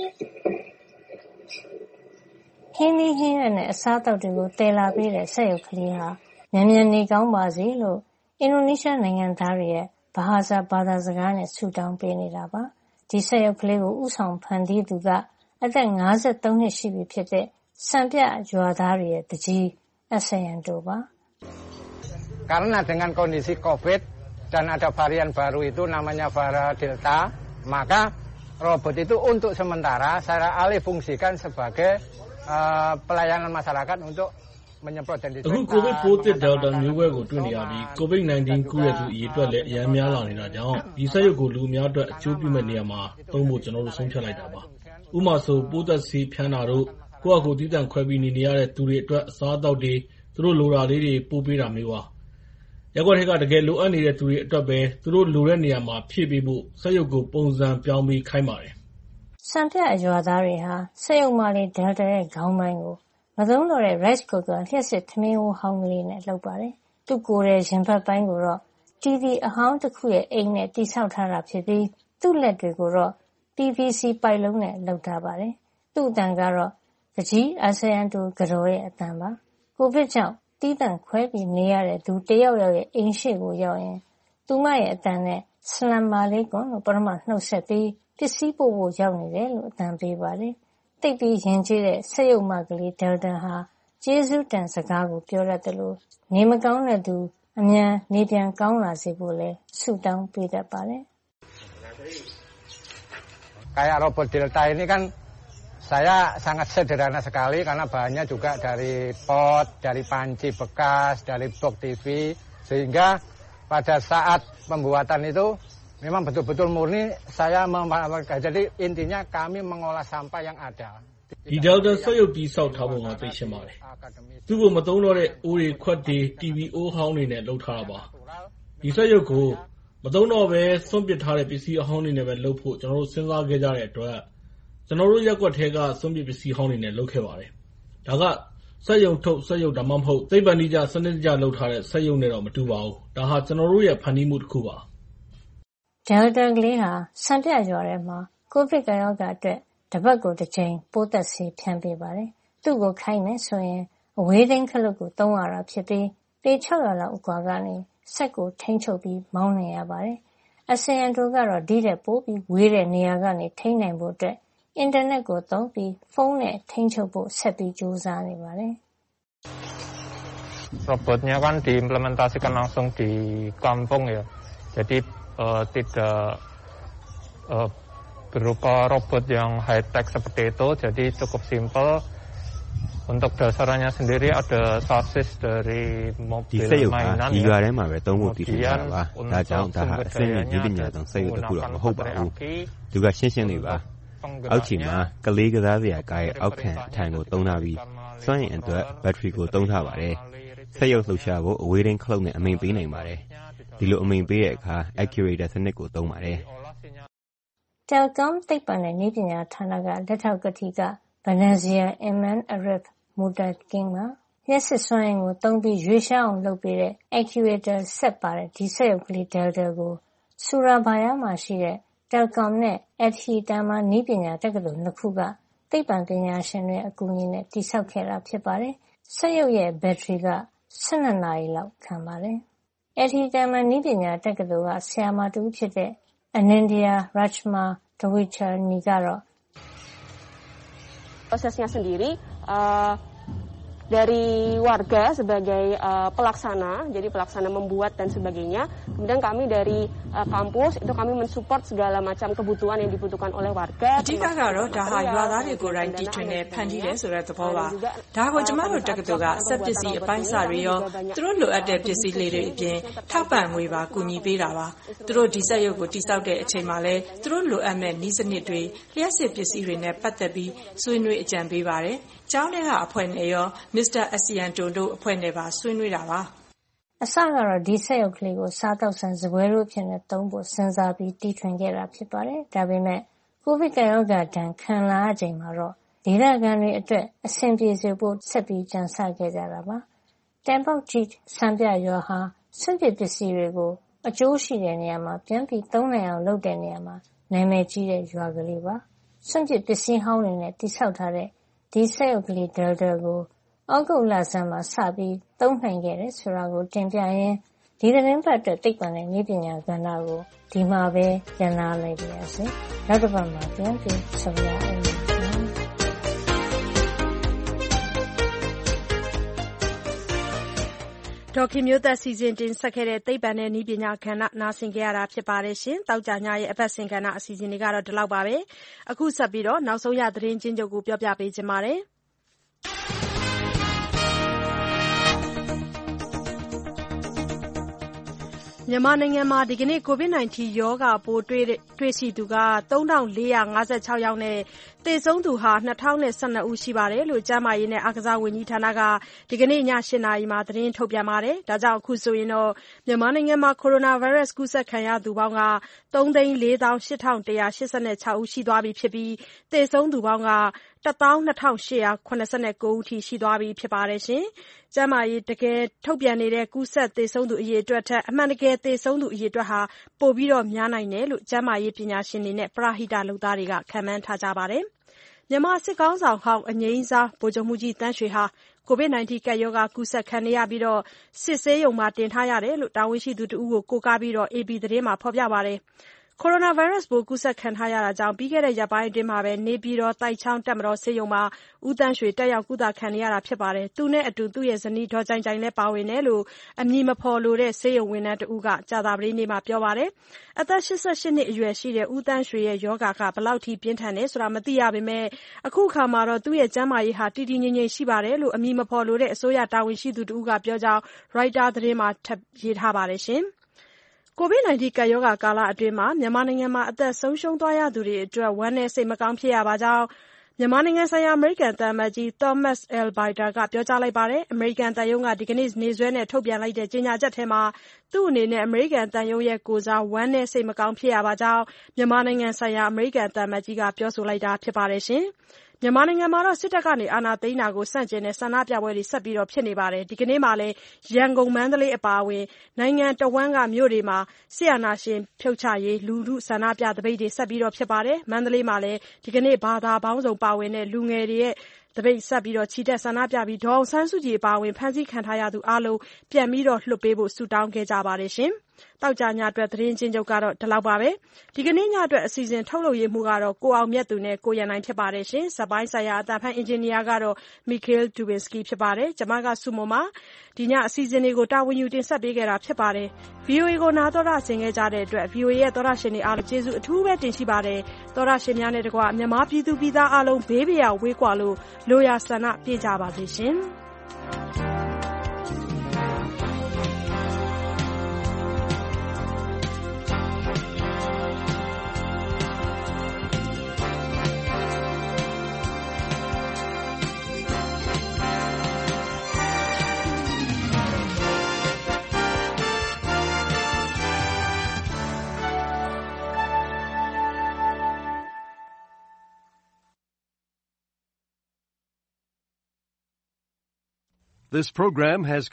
ဟင်းသီးဟင်းရွက်နဲ့အစားအသောက်တွေကိုတည်လာပေးတဲ့စက်ရုပ်ကလေးဟာမြန်မြန်နေကောင်းပါစေလို့အင်ဒိုနီးရှားနိုင်ငံသားတွေရဲ့ဘာသာစကားနဲ့ဆုတောင်းပေးနေတာပါ။ဒီစက်ရုပ်ကလေးကိုဦးဆောင်ဖန်တီးသူကအသက်53နှစ်ရှိပြီဖြစ်တဲ့စံပြရွာသားတွေရဲ့တကြီး Asayanto ပါ Karena dengan kondisi COVID dan ada varian baru itu namanya varian Delta, maka robot itu untuk sementara saya alih fungsikan sebagai pelayanan masyarakat untuk menyemprot dan disinfektan. အခု COVID ပိုးသစ် Delta မျိုးကွဲကိုတွေ့နေရပြီး COVID-19 ကူးတဲ့သူအရေအတွက်လည်းအများများလာနေတာကြောင့်ဒီစက်ရုပ်ကိုလူအများအတွက်အကျိုးပြုမဲ့နေရာမှာသုံးဖို့ကျွန်တော်တို့ဆုံးဖြတ်လိုက်တာပါ။ဥပမာဆိုပိုးသက်ဆေးဖြန်းတာတို့ကိုယ့်အကူတည်တံ့ခွဲပြီးနေရတဲ့သူတွေအတွက်အစားအသောက်တွေသူတို့လိုတာလေးတွေပို့ပေးတာမျိုးပါ။ရက်ွက်ထက်ကတကယ်လိုအပ်နေတဲ့သူတွေအတွက်ပဲသူတို့လိုတဲ့နေရာမှာဖြည့်ပေးဖို့စက်ရုပ်ကိုပုံစံပြောင်းပြီးခိုင်းပါတယ်။စံပြရွာသားတွေဟာစက်ရုပ်မလေး Delta ရဲ့ခေါင်းပိုင်းကိုမသုံးတော့တဲ့ rice cooker လျှက်စစ်ထမင်းဟိုးဟောင်းကလေးနဲ့လုပ်ပါတယ်။သူ့ကိုယ်ရဲ့ရင်ဘတ်ပိုင်းကိုတော့ TV အဟောင်းတစ်ခုရဲ့အိမ်နဲ့တိဆောက်ထားတာဖြစ်ပြီးသူ့လက်တွေကိုတော့ PVC ပိုက်လုံးနဲ့လုပ်ထားပါတယ်။သူ့အတန်ကတော့တကြီး Asayanto ကတော့ရဲ့အတန်ပါ။ကိုဗစ်ကြောင့်တီးတန့်ခွဲပြီးနေရတဲ့သူတယောက်ယောက်ရဲ့အိမ်ရှိကိုရောက်ရင်သူမရဲ့အတန်နဲ့ Assalamualaikum လို့ပထမနှုတ်ဆက်ပြီးပစ္စည်းပို့ဖို့ရောက်နေတယ်လို့အတန်ပေးပါတယ်။တိတ်ပြီးရင်ကျေးတဲ့စက်ရုပ်မကလေး Delta ဟာကျေးဇူးတန်စကားကိုပြောရတယ်လို့နေမကောင်းတဲ့သူအမြန်နေပြန်ကောင်းလာစေဖို့လဲဆုတောင်းပေးတတ်ပါတယ်။ Kayak robot Delta ini kan saya sangat sederhana sekali karena bahannya juga dari pot, dari panci bekas, dari box TV sehingga pada saat pembuatan itu memang betul-betul murni saya memakai. Jadi intinya kami mengolah sampah yang ada. ဒီ Delta စက်ရုပ်တီးဆောက်ထားပုံကသိရှင်းပါတယ်။သူ့ကိုမသုံးတော့တဲ့အိုးတွေခွက်တွေ TV အိုးဟောင်းတွေနဲ့လုပ်ထားတာပါ။ဒီစက်ရုပ်ကိုမသုံးတော့ပဲစွန့်ပစ်ထားတဲ့ပစ္စည်းအဟောင်းတွေနဲ့ပဲလုပ်ဖို့ကျွန်တော်တို့စဉ်းစားခဲ့ကြတဲ့အတွက်ကျွန်တော်တို့ရက်ွက်ထဲကစွန့်ပစ်ပစ္စည်းဟောင်းတွေနဲ့လုပ်ခဲ့ပါတယ်။ဒါကစက်ရုံထုတ်စက်ရုပ်ဒါမှမဟုတ်သိပ္ပံနည်းကျစနစ်တကျလုပ်ထားတဲ့စက်ရုပ်နဲ့တော့မတူပါဘူး။ဒါဟာကျွန်တော်တို့ရဲ့ဖန်တီးမှုတစ်ခုပါ။ Delta ကလေးဟာစံပြရွာထဲမှာကိုဗစ်ကရောဂါအတွက်တပတ်ကိုတစ်ချိန်ပိုးသက်ဆေးဖြန်းပေးပါတယ်။သူ့ကိုခိုင်းမယ်ဆိုရင်အဝေးထိန်းခလုတ်ကိုသုံးရတာဖြစ်ပြီးပေ600လောက်အကွာကနေစက်ကိုထိန်းချုပ်ပြီးမောင်းနေရပါတယ်။ Asayanto ကတော့ဒီတဲ့ပိုးပြီးဝေးတဲ့နေရာကနေထိန်းနိုင်ဖို့အတွက်အင်တာနက်ကိုသုံးပြီးဖုန်းနဲ့ထိန်းချုပ်ဖို့ဆက်ပြီးကြိုးစားနေပါတယ်။ Robotnya kan diimplementasikan langsung di kampung ya. Jadi tidak berupa robot yang high-tech seperti itu. Jadi cukup simple. Untuk dasarnya sendiri ada sasis dari mobil mainan ya. Kemudian untuk sumber dayanya ada menggunakan baterai aki. သူကရှင်းရှင်းလေးပါအောက်ခြေမှာကလေးကစားစရာကားရဲ့အောက်ခံအထိုင်ကိုသုံးထားပြီးစွမ်းအင်အတွက်ဘက်ထရီကိုသုံးထားပါတယ်စက်ရုပ်လှုပ်ရှားဖို့အဝေးထိန်းခလုတ်နဲ့အမိန့်ပေးနိုင်ပါတယ်ဒီလိုအမိန့်ပေးတဲ့အခါ actuator စနစ်ကိုသုံးပါတယ် Telkom သိပ္ပံနဲ့နည်းပညာဌာနကလက်ထောက်ကတိက Benazir Eman Arif Mutakin မှာလျှပ်စစ်စွမ်းအင်ကိုသုံးပြီးရွေ့လျားအောင်လုပ်ပေးတဲ့ actuator ဆက်ပါတဲ့ဒီစက်ရုပ်ကလေး Delta ကို Surabaya မှာရှိတဲ့ Telkom နဲ့ Adhitama နည်းပညာတက္ကသိုလ်နှစ်ခုကသိပ္ပံပညာရှင်တွေအကူအညီနဲ့တည်ဆောက်ခဲ့တာဖြစ်ပါတယ်။စက်ရုပ်ရဲ့ဘက်ထရီက12နာရီလောက်ခံပါတယ်။ Adhitama နည်းပညာတက္ကသိုလ်ကဆရာမတူဖြစ်တဲ့ Anindya Rachma Dewicharni ကတော့ prosesnya sendiri dari warga sebagai pelaksana, jadi pelaksana membuat dan sebagainya. Kemudian kami dari kampus itu kami mensupport segala macam kebutuhan yang dibutuhkan oleh warga. အဓိကကတော့ဒါဟာရွာသားတွေကိုယ်တိုင်တီထွင်တဲ့ဖန်တီးတဲ့ဆိုတဲ့သဘောပါ။ဒါကိုကျမတို့တက္ကသိုလ်ကစက်ပစ္စည်းအပိုင်းအစတွေရောသူတို့လိုအပ်တဲ့ပစ္စည်းလေးတွေအပြင်ထောက်ပံ့ငွေပါကူညီပေးတာပါ။သူတို့ဒီစက်ရုပ်ကိုတိစောက်တဲ့အချိန်မှာလည်းသူတို့လိုအပ်မဲ့နည်းစနစ်တွေလျှက်စစ်ပစ္စည်းတွေနဲ့ပတ်သက်ပြီးဆွေးနွေးအကြံပေးပါတယ်။ကျောင်းထဲကအဖွဲ့နဲ့ရော Mr. Asianto တို့အဖွဲ့နဲ့ပါဆွေးနွေးတာပါ။အစကတော့ဒီစက်ရုပ်ကလေးကိုစားတောက်ဆန်စပွဲတို့အဖြစ်နဲ့သုံးဖို့စဉ်းစားပြီးတီထွင်ခဲ့တာဖြစ်ပါတယ်။ဒါပေမဲ့ကိုဗစ်ကပ်ရောဂါဒဏ်ခံလာရချိန်မှာတော့ဒေသခံတွေအတွက်အဆင်ပြေစေဖို့ဆက်ပြီးကြံစခဲ့ကြတာပါ။ Tempok Jeet စံပြရွာဟာစွန့်ပစ်ပစ္စည်းတွေကိုအကျိုးရှိတဲ့နေရာမှာပြန်ပြီးသုံးနိုင်အောင်လုပ်တဲ့နေရာမှာနာမည်ကြီးတဲ့ရွာကလေးပါ။စွန့်ပစ်ပစ္စည်းဟောင်းတွေနဲ့တည်ဆောက်ထားတဲ့ဒီစက်ရုပ်ကလေး Delta ကိုဩဂုတ်လဆန်းမှာစပြီးသုံးနိုင်ခဲ့တယ်ဆိုတာကိုတင်ပြရင်းဒီသတင်းပတ်အတွက်သိပ္ပံနဲ့နည်းပညာကဏ္ဍကိုဒီမှာပဲရန်နာလိုက်ပါရစေ။နောက်တစ်ပတ်မှာပြန်ပြီးဆုံရအောင်။ဒေါ်ခင်မျိုးသက်စီစဉ်တင်ဆက်ခဲ့တဲ့သိပ္ပံနဲ့နည်းပညာကဏ္ဍနားဆင်ကြရတာဖြစ်ပါတယ်ရှင်။တောက်ကြညရဲ့အပတ်စဉ်ကဏ္ဍအစီအစဉ်တွေကတော့ဒီလောက်ပါပဲ။အခုဆက်ပြီးတော့နောက်ဆုံးရသတင်းချင်းချုပ်ကိုပြောပြပေးချင်ပါတယ်။မြန်မာနိုင်ငံမှာဒီကနေ့ COVID-19 ရောဂါပိုးတွေ့ရှိသူက 3456 ယောက်နဲ့သေဆုံးသူဟာ 2012 ဦးရှိတယ်လို့ကျန်းမာရေးနဲ့အားကစားဝန်ကြီးဌာနကဒီကနေ့ည 8 နာရီမှာသတင်းထုတ်ပြန်ပါတယ်။ဒါကြောင့်အခုဆိုရင်တော့မြန်မာနိုင်ငံမှာကိုရိုနာဗိုင်းရပ်စ်ကူးစက်ခံရသူပေါင်းက 3,48,186 ဦးရှိသွားပြီဖြစ်ပြီးသေဆုံးသူပေါင်းက 12,879 ဦးထိရှိသွားပြီဖြစ်ပါတယ်။ကျန်းမာရေးတကယ်ထုတ်ပြန်နေတဲ့ကူးစက်သေဆုံးသူအရေအတွက်ထက်အမှန်တကယ်သေဆုံးသူအရေအတွက်ဟာပိုပြီးများနိုင်တယ်လို့ကျန်းမာရေးပညာရှင်တွေနဲ့ပရဟိတလုပ်သားတွေကခန့်မှန်းထားကြပါတယ်။မြန်မာစစ်ကောင်ဆောင်ဟောင်းအငြိမ်းစားဗိုလ်ချုပ်မှူးကြီးသန်းရွှေဟာ COVID-19 ကပ်ရောဂါကူးစက်ခံနေရပြီးစစ်ဆေးရုံမှာတင်ထားရတယ်လို့တာဝန်ရှိသူတဦးကိုကိုးကားပြီး AP သတင်းမှာဖော်ပြပါတယ်။ကိုရိုနာဗိုင်းရပ်စ်ပိုးကူးစက်ခံထားရတာကြောင့်ပြီးခဲ့တဲ့ရက်ပိုင်းအတွင်းမှာပဲနေပြည်တော်သိုက်ချောင်းတပ်မတော်ဆေးရုံမှာဦးသန်းရွှေတက်ရောက်ကုသခံနေရတာဖြစ်ပါတယ်။သူနဲ့အတူသူ့ရဲ့ဇနီးဒေါ်ကြိုင်ကြိုင်လည်းပါဝင်တယ်လို့အမည်မဖော်လိုတဲ့ဆေးရုံဝန်ထမ်းတဦးကကြာသပတေးနေ့မှာပြောပါတယ်။အသက် 88 နှစ်အရွယ်ရှိတဲ့ဦးသန်းရွှေရဲ့ရောဂါကဘယ်လောက်ထိပြင်းထန်တယ်ဆိုတာမသိရပေမဲ့အခုအခါမှာတော့သူ့ရဲ့ကျန်းမာရေးဟာတည်တည်ငြိမ်ငြိမ်ရှိပါတယ်လို့အမည်မဖော်လိုတဲ့အစိုးရတာဝန်ရှိသူတဦးကပြောကြောင်း Reuters သတင်းမှာထပ်ရေးထားပါတယ်။ COVID-19 ကပ်ရောဂါကာလအတွင်းမြန်မာနိုင်ငံမှာအသက်ဆုံးရှုံးသွားရသူတွေအတွက်ဝမ်းနည်းစိတ်မကောင်းဖြစ်ရပါကြောင်းမြန်မာနိုင်ငံဆိုင်ရာအမေရိကန်သံအမတ်ကြီး Thomas Albright ကပြောကြားလိုက်ပါတယ်။အမေရိကန်သံရုံးကဒီကနေ့နေ့စွဲနဲ့ထုတ်ပြန်လိုက်တဲ့ကြေညာချက်ထဲမှာသူ့အနေနဲ့အမေရိကန်သံရုံးရဲ့ကိုယ်စားဝမ်းနည်းစိတ်မကောင်းဖြစ်ရပါကြောင်းမြန်မာနိုင်ငံဆိုင်ရာအမေရိကန်သံအမတ်ကြီးကပြောဆိုလိုက်တာဖြစ်ပါတယ်။မြန်မာနိုင်ငံမှာစစ်တပ်ကအာဏာသိမ်းတာကိုဆန့်ကျင်တဲ့ဆန္ဒပြပွဲတွေဆက်ဖြစ်နေပါတယ်။ဒီကနေ့မှာလည်းရန်ကုန်မန္တလေးအပါအဝင်နိုင်ငံတဝန်းကမြို့တွေမှာစစ်အာဏာရှင်ဖြုတ်ချရေးလူထုဆန္ဒပြသပိတ်တွေဆက်ဖြစ်ပါတယ်။မန္တလေးမှာလည်းဒီကနေ့ဘာသာပေါင်းစုံပါဝင်တဲ့လူငယ်တွေရဲ့သပိတ်ဆက်ချီတက်ဆန္ဒပြပြီးဒေါ်အောင်ဆန်းစုကြည်အပါအဝင်ဖမ်းဆီးခံထားရသူအားလုံးပြန်ပြီးလွှတ်ပေးဖို့ဆုတောင်းခဲ့ကြပါတယ်။တောက်ကြညအတွက်သတင်းချင်းချုပ်ကတော့ဒီလောက်ပါပဲဒီကနေ့ညအတွက်အစီအစဉ်ထုတ်လုပ်ရေးမှုကတော့ကိုအောင်မြတ်သူနဲ့ကိုရန်နိုင်ဖြစ်ပါတယ်ရှင်ဇပိုင်းဆိုင်ရာအသံဖန်အင်ဂျင်နီယာကတော့ Mikhail Dubinsky ဖြစ်ပါတယ်ကျွန်မကစုမုံပါဒီညအစီအစဉ်တွေကိုတာဝန်ယူတင်ဆက်ပေးခဲ့တာဖြစ်ပါတယ် VOA ကိုနားတော်တာဆင်ခဲ့ကြတဲ့အတွက် VOA ရဲ့သောရရှင်တွေအားလုံးကျေးဇူးအထူးပဲတင်ရှိပါတယ်သောရရှင်များနဲ့တကွမြန်မာပြည်သူပြည်သားအားလုံးဘေးပရာဝေးကွာလို့လိုရာဆန္ဒပြည့်ကြပါစေရှင် This program has